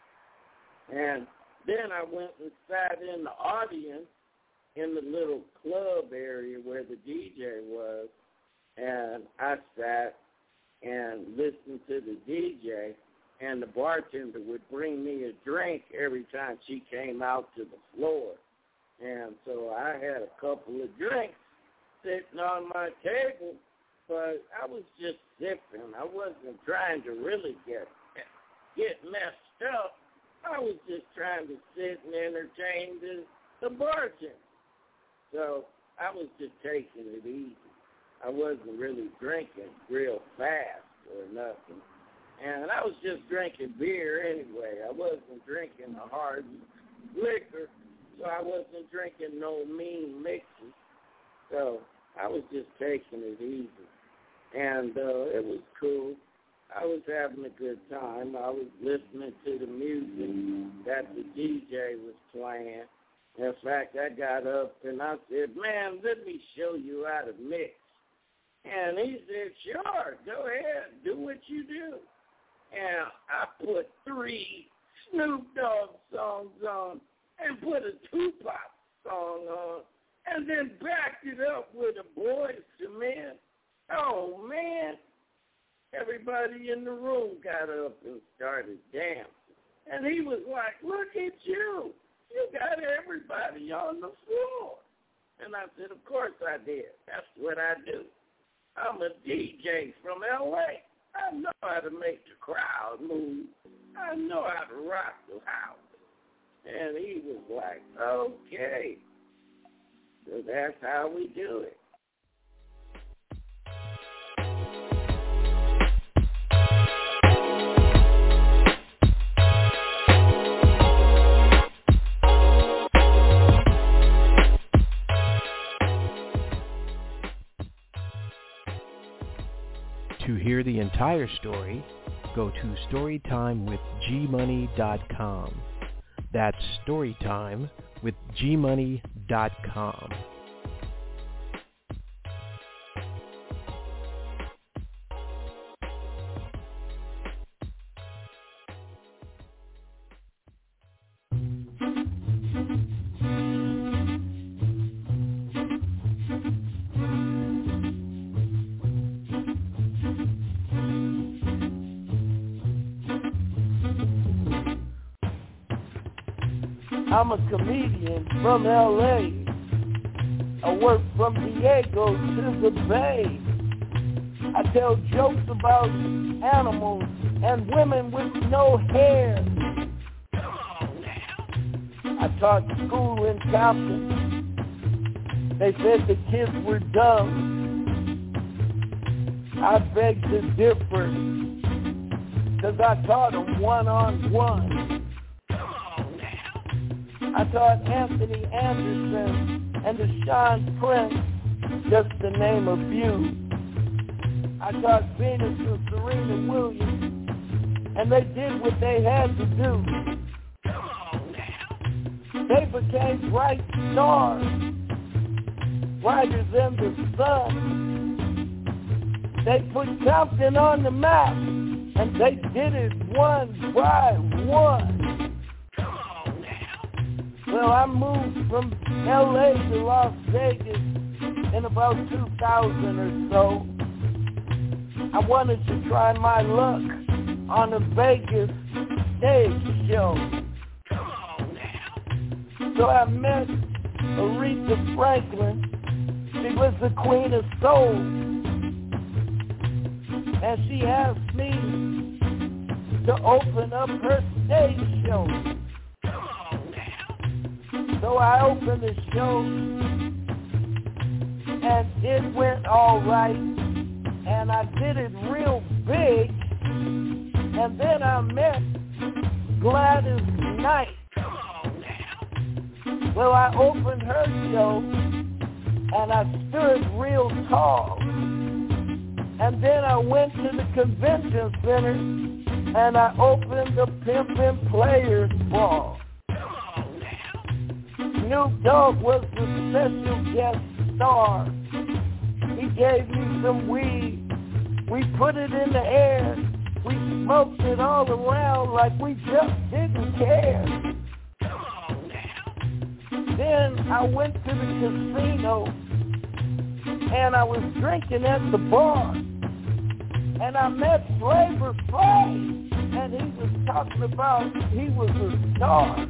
And then I went and sat in the audience in the little club area where the D J was, and I sat and listened to the D J, and the bartender would bring me a drink every time she came out to the floor. And so I had a couple of drinks sitting on my table, but I was just sipping. I wasn't trying to really get get messed up. I was just trying to sit and entertain the, the bartender. So I was just taking it easy. I wasn't really drinking real fast or nothing. And I was just drinking beer anyway. I wasn't drinking a hard liquor, so I wasn't drinking no mean mixes. So I was just taking it easy. And uh, it was cool. I was having a good time. I was listening to the music that the D J was playing. In fact, I got up and I said, man, let me show you how to mix. And he said, sure, go ahead, do what you do. And I put three Snoop Dogg songs on and put a Tupac song on and then backed it up with a Boyz two Men. Oh, man. Everybody in the room got up and started dancing. And he was like, look at you. You got everybody on the floor. And I said, of course I did. That's what I do. I'm a D J from L A. I know how to make the crowd move. I know how to rock the house. And he was like, okay. So that's how we do it.
To hear the entire story, go to storytime with g money dot com. That's storytime with g money dot com.
I'm a comedian from L A. I work from Diego to the Bay. I tell jokes about animals and women with no hair. I taught school in Compton. They said the kids were dumb. I beg to differ, 'cause I taught them one-on-one. I taught Anthony Anderson and Deshaun Prince, just to name a few. I taught Venus and Serena Williams, and they did what they had to do. They became bright stars, brighter than the sun. They put Compton on the map, and they did it one by one. Well, I moved from L A to Las Vegas in about two thousand or so. I wanted to try my luck on a Vegas stage show. So I met Aretha Franklin. She was the queen of soul. And she asked me to open up her stage show. So I opened the show, and it went all right, and I did it real big, and then I met Gladys Knight. Well, I opened her show, and I stood real tall, and then I went to the convention center, and I opened the Pimpin' Players Ball. Snoop Dogg was the special guest star. He gave me some weed. We put it in the air. We smoked it all around like we just didn't care. Then I went to the casino, and I was drinking at the bar, and I met Flavor Flav, and he was talking about he was a star.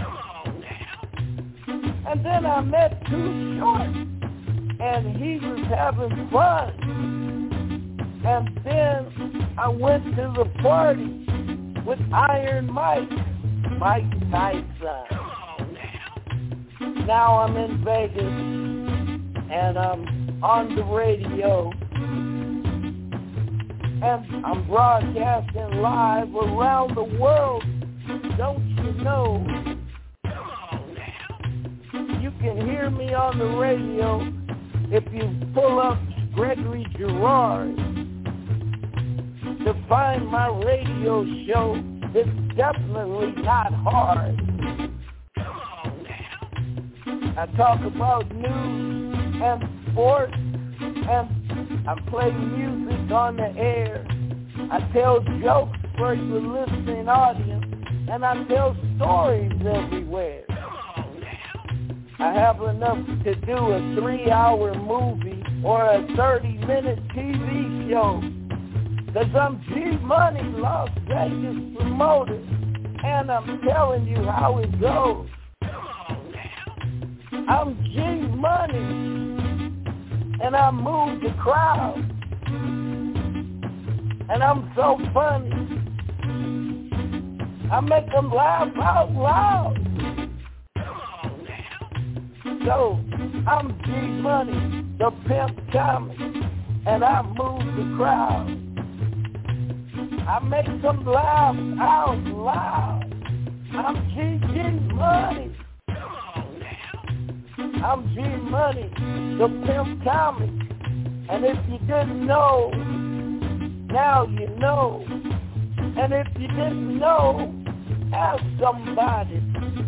And then I met Too Short, and he was having fun. And then I went to the party with Iron Mike, Mike Tyson. Now I'm in Vegas, and I'm on the radio, and I'm broadcasting live around the world. Don't you know? You can hear me on the radio if you pull up Gregory Girard. To find my radio show, it's definitely not hard. I talk about news and sports, and I play music on the air. I tell jokes for the listening audience, and I tell stories everywhere. I have enough to do a three-hour movie or a thirty-minute T V show, because I'm G Money, Las Vegas promoter, and I'm telling you how it goes. I'm G Money, and I move the crowd, and I'm so funny. I make them laugh out loud. So, I'm G Money, the pimp comic, and I move the crowd. I make them laugh out loud. I'm G G Money. I'm G Money, the pimp comic. And if you didn't know, now you know. And if you didn't know, ask somebody.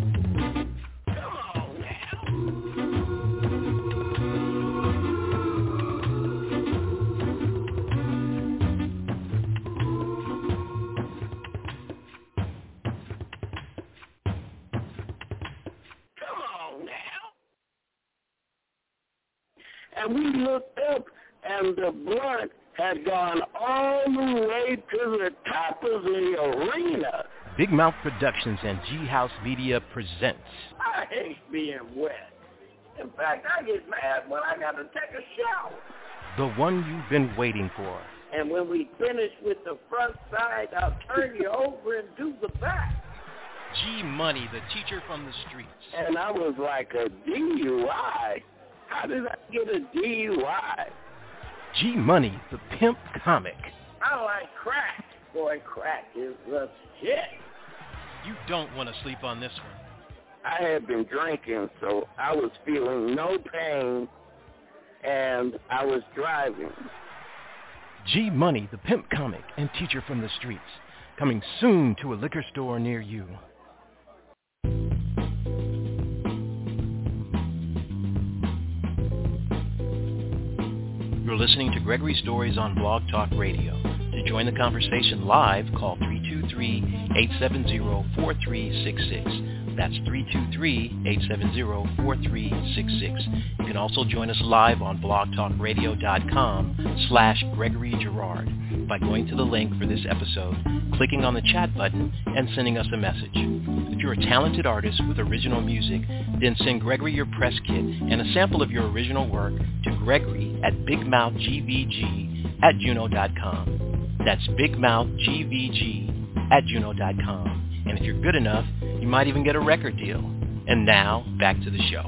And we looked up, and the blunt had gone all the way to the top of the arena.
Big Mouth Productions and G House Media presents.
I hate being wet. In fact, I get mad when I got to take a shower.
The one you've been waiting for.
And when we finish with the front side, I'll turn you over and do the back.
G Money, the teacher from the streets.
And I was like, a D U I? How did I get a D U I?
G Money, the pimp comic.
I like crack. Boy, crack is the shit.
You don't want to sleep on this one.
I had been drinking, so I was feeling no pain, and I was driving.
G Money, the pimp comic and teacher from the streets. Coming soon to a liquor store near you. You're listening to Gregory Stories on Blog Talk Radio. To join the conversation live, call three two three, eight seven zero, four three six six. That's three two three, eight seven zero, four three six six. You can also join us live on blogtalkradio.com slash Gregory Girard by going to the link for this episode, clicking on the chat button, and sending us a message. If you're a talented artist with original music, then send Gregory your press kit and a sample of your original work to Gregory at bigmouthgvg at juno dot com. That's bigmouthgvg at juno dot com. And if you're good enough, you might even get a record deal. And now, back to the show.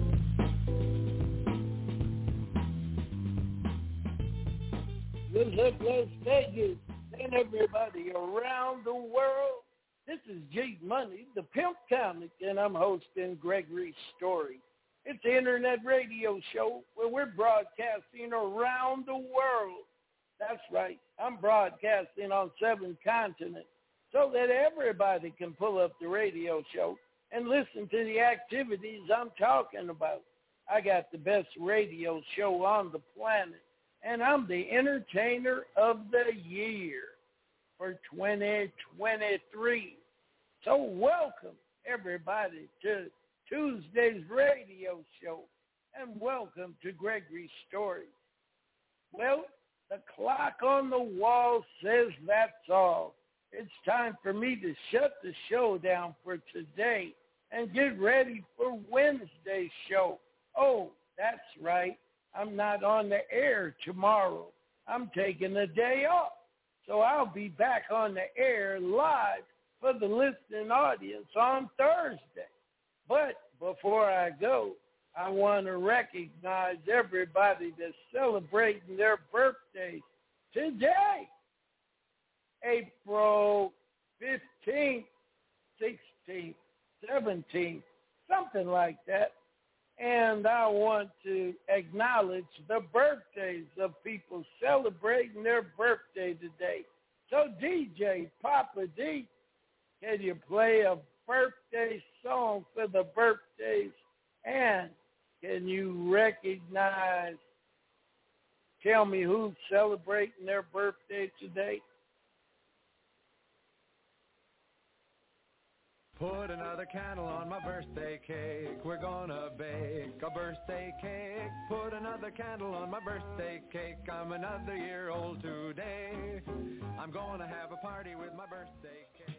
What's up, Las Vegas, and everybody around the world? This is G Money, the Pimp Comic, and I'm hosting Gregory Story. It's an internet radio show where we're broadcasting around the world. That's right, I'm broadcasting on seven continents so that everybody can pull up the radio show and listen to the activities I'm talking about. I got the best radio show on the planet, and I'm the entertainer of the year for twenty twenty-three. So welcome, everybody, to Tuesday's radio show, and welcome to Gregory's Story. Well, the clock on the wall says that's all. It's time for me to shut the show down for today and get ready for Wednesday's show. Oh, that's right. I'm not on the air tomorrow. I'm taking a day off. So I'll be back on the air live for the listening audience on Thursday. But before I go, I want to recognize everybody that's celebrating their birthdays today. April fifteenth, sixteenth, seventeenth, something like that. And I want to acknowledge the birthdays of people celebrating their birthday today. So D J Papa D, can you play a birthday song for the birthdays? And can you recognize, tell me who's celebrating their birthday today?
Put another candle on my birthday cake. We're gonna bake a birthday cake. Put another candle on my birthday cake. I'm another year old today. I'm gonna have a party with my birthday cake.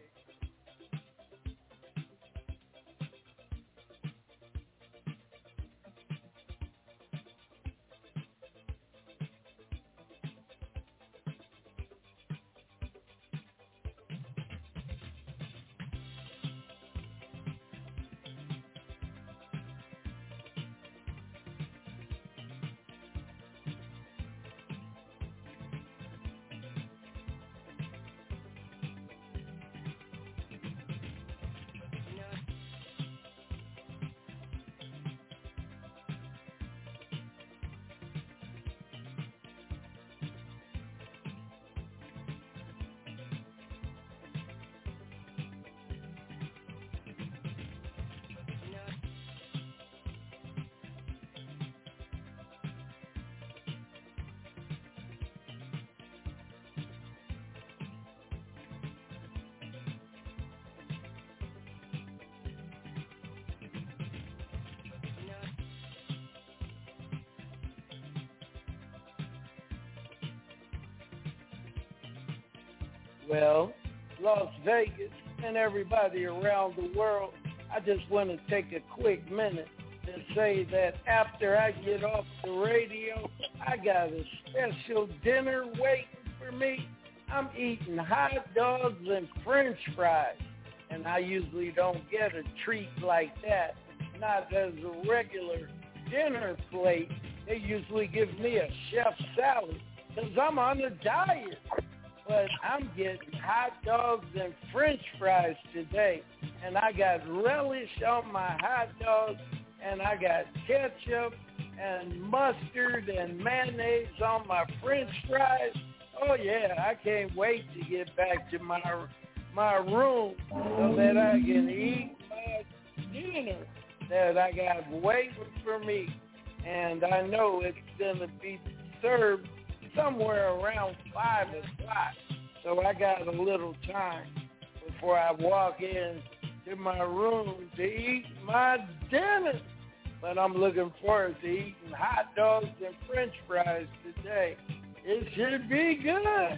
Well, Las Vegas and everybody around the world, I just want to take a quick minute to say that after I get off the radio, I got a special dinner waiting for me. I'm eating hot dogs and French fries, and I usually don't get a treat like that, not as a regular dinner plate. They usually give me a chef salad because I'm on a diet. But I'm getting hot dogs and French fries today. And I got relish on my hot dogs, and I got ketchup and mustard and mayonnaise on my French fries. Oh, yeah, I can't wait to get back to my my room so that I can eat my dinner that I got waiting for me. And I know it's going to be served somewhere around five o'clock. So I got a little time before I walk in to my room to eat my dinner. But I'm looking forward to eating hot dogs and French fries today. It should be good.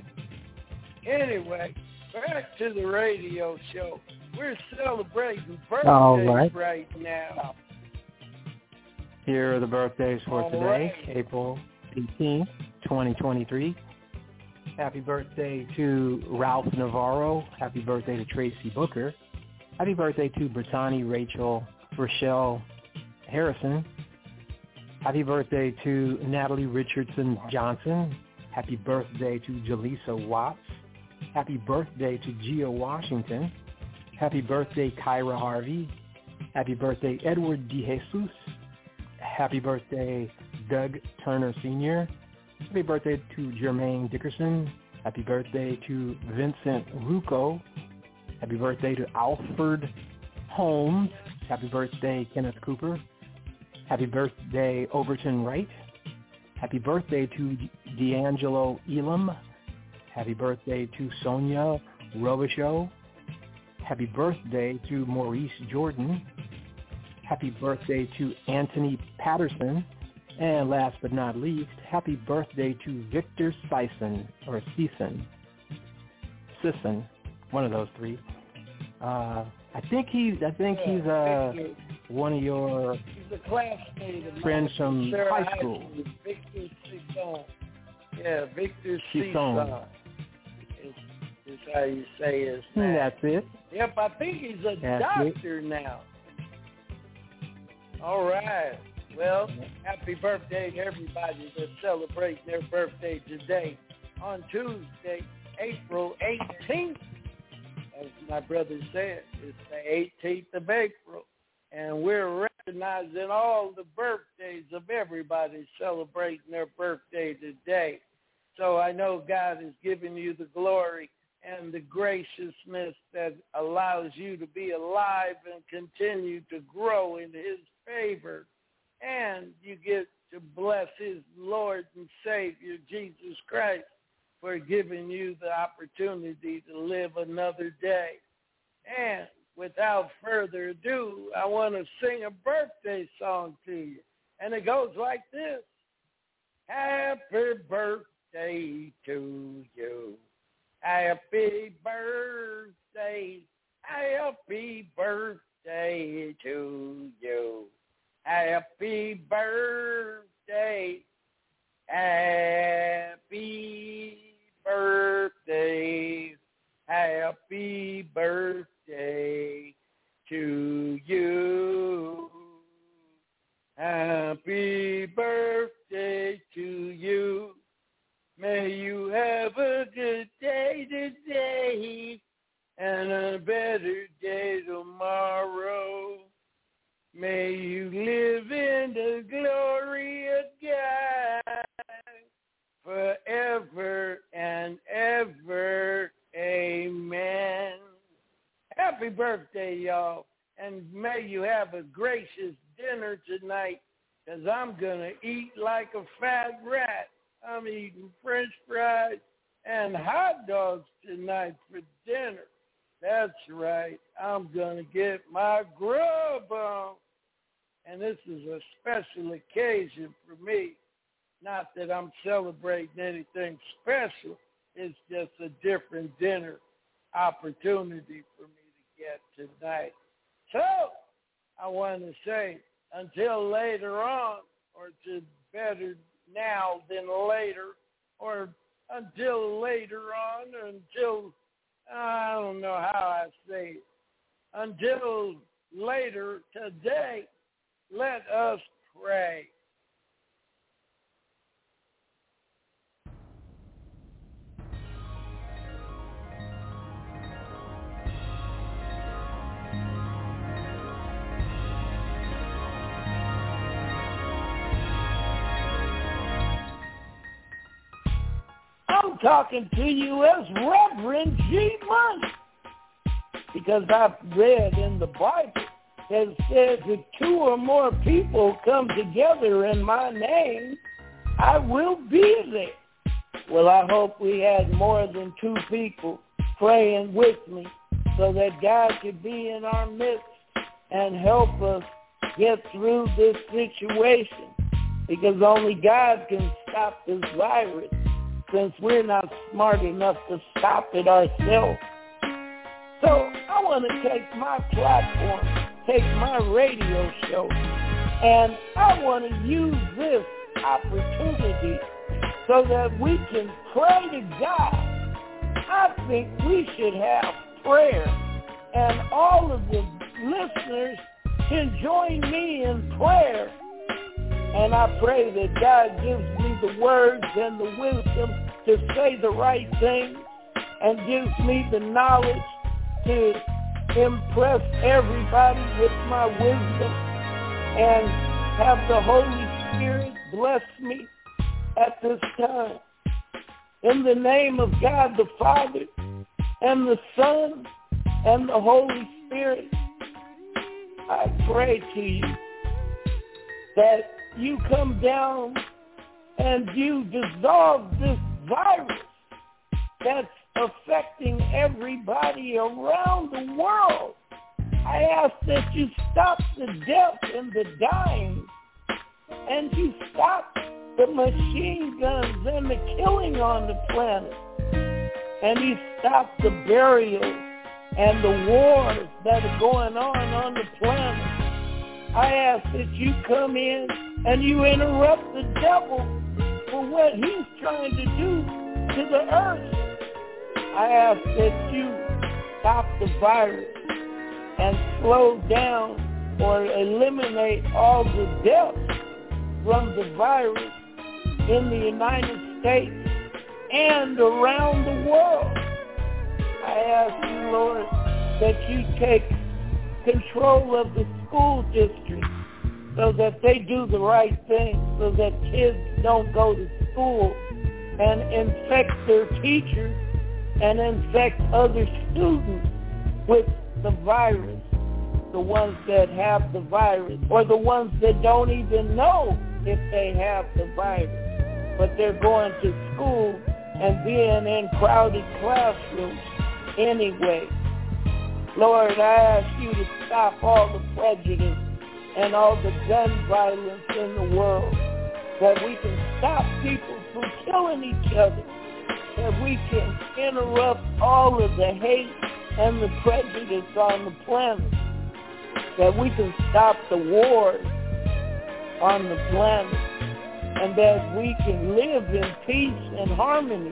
Anyway, back to the radio show. We're celebrating birthdays
All right.
right now.
Here are the birthdays for
All
today,
right.
April eighteenth, twenty twenty-three. Happy birthday to Ralph Navarro. Happy birthday to Tracy Booker. Happy birthday to Brittany Rachel Rochelle Harrison. Happy birthday to Natalie Richardson Johnson. Happy birthday to Jaleesa Watts. Happy birthday to Gia Washington. Happy birthday, Kyra Harvey. Happy birthday, Edward DeJesus. Happy birthday, Doug Turner Senior Happy birthday to Jermaine Dickerson. Happy birthday to Vincent Rucco. Happy birthday to Alfred Holmes. Happy birthday, Kenneth Cooper. Happy birthday, Overton Wright. Happy birthday to D'Angelo Elam. Happy birthday to Sonia Robichaud. Happy birthday to Maurice Jordan. Happy birthday to Anthony Patterson. And last but not least, happy birthday to Victor Sison, or Sison. Sison, one of those three. Uh, I think he's, I think
yeah,
he's uh, one of your
he's a classmate of
friends from
Sarah
high school.
Victor Sison. Yeah, Victor
Sison.
Sison. Is, is how you say his name.
That's it.
Yep, I think he's a
That's
doctor
it.
now. All right. Well, happy birthday to everybody that's celebrating their birthday today on Tuesday, April eighteenth. As my brother said, it's the eighteenth of April, and we're recognizing all the birthdays of everybody celebrating their birthday today. So I know God has given you the glory and the graciousness that allows you to be alive and continue to grow in his favor. And you get to bless his Lord and Savior, Jesus Christ, for giving you the opportunity to live another day. And without further ado, I want to sing a birthday song to you. And it goes like this. Happy birthday to you. Happy birthday. Happy birthday to you. Happy birthday, happy birthday, happy birthday to you. Happy birthday to you. May you have a good day today and a better day tomorrow. May you live in the glory of God forever and ever. Amen. Happy birthday, y'all. And may you have a gracious dinner tonight, because I'm going to eat like a fat rat. I'm eating French fries and hot dogs tonight for dinner. That's right. I'm going to get my grub on. And this is a special occasion for me. Not that I'm celebrating anything special. It's just a different dinner opportunity for me to get tonight. So I want to say until later on, or to better now than later, or until later on, or until, I don't know how I say it, until later today, let us pray. I'm talking to you as Reverend G. Money, because I've read in the Bible that says if two or more people come together in my name, I will be there. Well, I hope we had more than two people praying with me so that God could be in our midst and help us get through this situation, because only God can stop this virus, since we're not smart enough to stop it ourselves. So I want to take my platform, take my radio show, and I want to use this opportunity so that we can pray to God. I think we should have prayer, and all of the listeners can join me in prayer. And I pray that God gives me the words and the wisdom to say the right things, and gives me the knowledge to impress everybody with my wisdom, and have the Holy Spirit bless me at this time. In the name of God the Father and the Son and the Holy Spirit, I pray to you that you come down and you dissolve this virus that's affecting everybody around the world. I ask that you stop the death and the dying, and you stop the machine guns and the killing on the planet, and you stop the burials and the wars that are going on on the planet. I ask that you come in and you interrupt the devil for what he's trying to do to the earth. I ask that you stop the virus and slow down or eliminate all the deaths from the virus in the United States and around the world. I ask you, Lord, that you take control of the school district so that they do the right thing, so that kids don't go to school and infect their teachers and infect other students with the virus, the ones that have the virus, or the ones that don't even know if they have the virus, but they're going to school and being in crowded classrooms anyway. Lord, I ask you to stop all the prejudice and all the gun violence in the world, that we can stop people from killing each other, that we can interrupt all of the hate and the prejudice on the planet, that we can stop the wars on the planet, and that we can live in peace and harmony,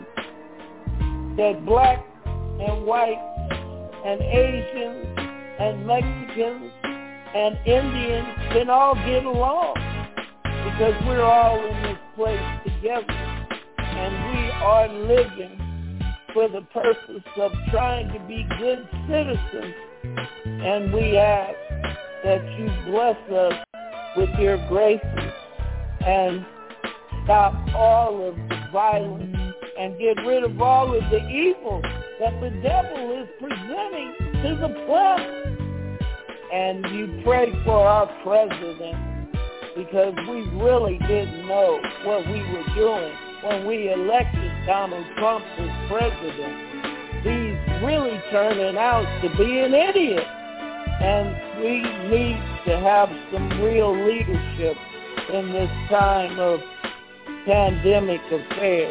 that black and white and Asians and Mexicans and Indians can all get along, because we're all in this place together, and we are living for the purpose of trying to be good citizens. And we ask that you bless us with your graces and stop all of the violence and get rid of all of the evil that the devil is presenting to the planet. And you pray for our president, because we really didn't know what we were doing when we elected Donald Trump as president. He's really turning out to be an idiot. And we need to have some real leadership in this time of pandemic affairs.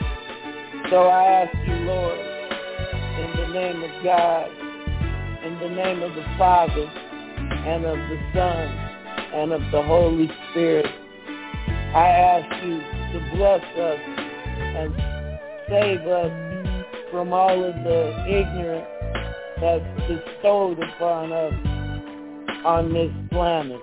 So I ask you, Lord, in the name of God, in the name of the Father, and of the Son, and of the Holy Spirit, I ask you to bless us and save us from all of the ignorance that's bestowed upon us on this planet.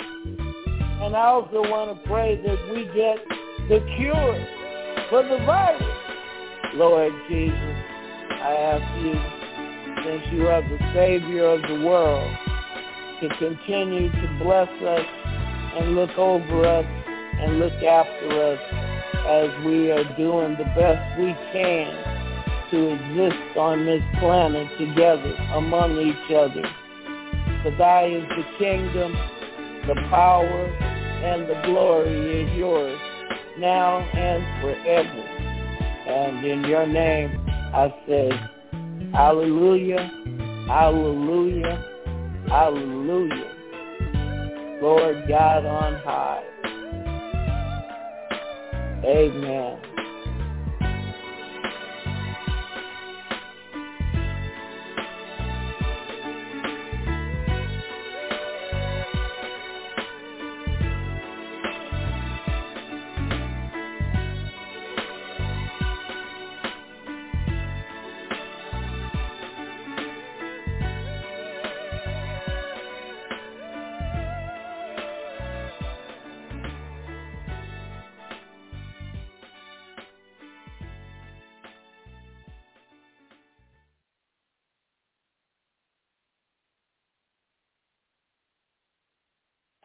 And I also want to pray that we get the cure for the virus. Lord Jesus, I ask you, since you are the Savior of the world, to continue to bless us and look over us and look after us as we are doing the best we can to exist on this planet together among each other. For thy is the kingdom, the power, and the glory is yours, now and forever. And in your name I say, hallelujah, hallelujah, hallelujah. Lord God on high. Amen.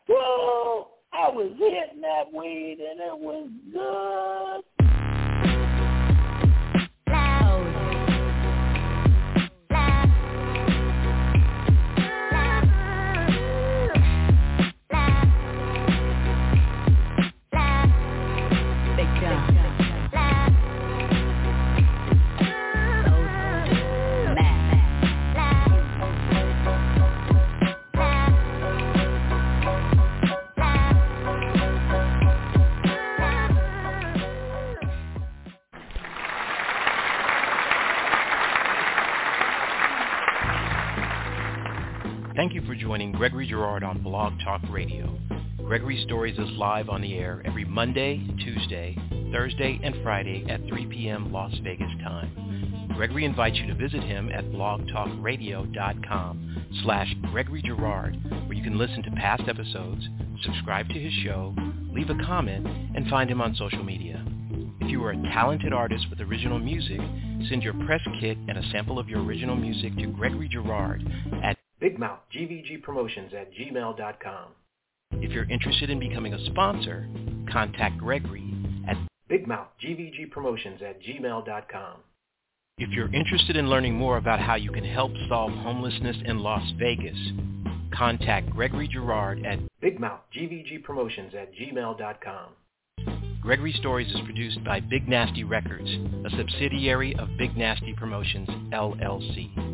Whoa! I was hitting that weed and it was good.
Thank you for joining Gregory Girard on Blog Talk Radio. Gregory Stories is live on the air every Monday, Tuesday, Thursday, and Friday at three p.m. Las Vegas time. Gregory invites you to visit him at blogtalkradio.com slash Gregory Girard, where you can listen to past episodes, subscribe to his show, leave a comment, and find him on social media. If you are a talented artist with original music, send your press kit and a sample of your original music to Gregory Girard at Big Mouth G V G Promotions at gmail dot com. If you're interested in becoming a sponsor, contact Gregory at Big Mouth G V G Promotions at gmail dot com. If you're interested in learning more about how you can help solve homelessness in Las Vegas, contact Gregory Girard at Big Mouth G V G Promotions at gmail dot com. Gregory Stories is produced by Big Nasty Records, a subsidiary of Big Nasty Promotions, L L C.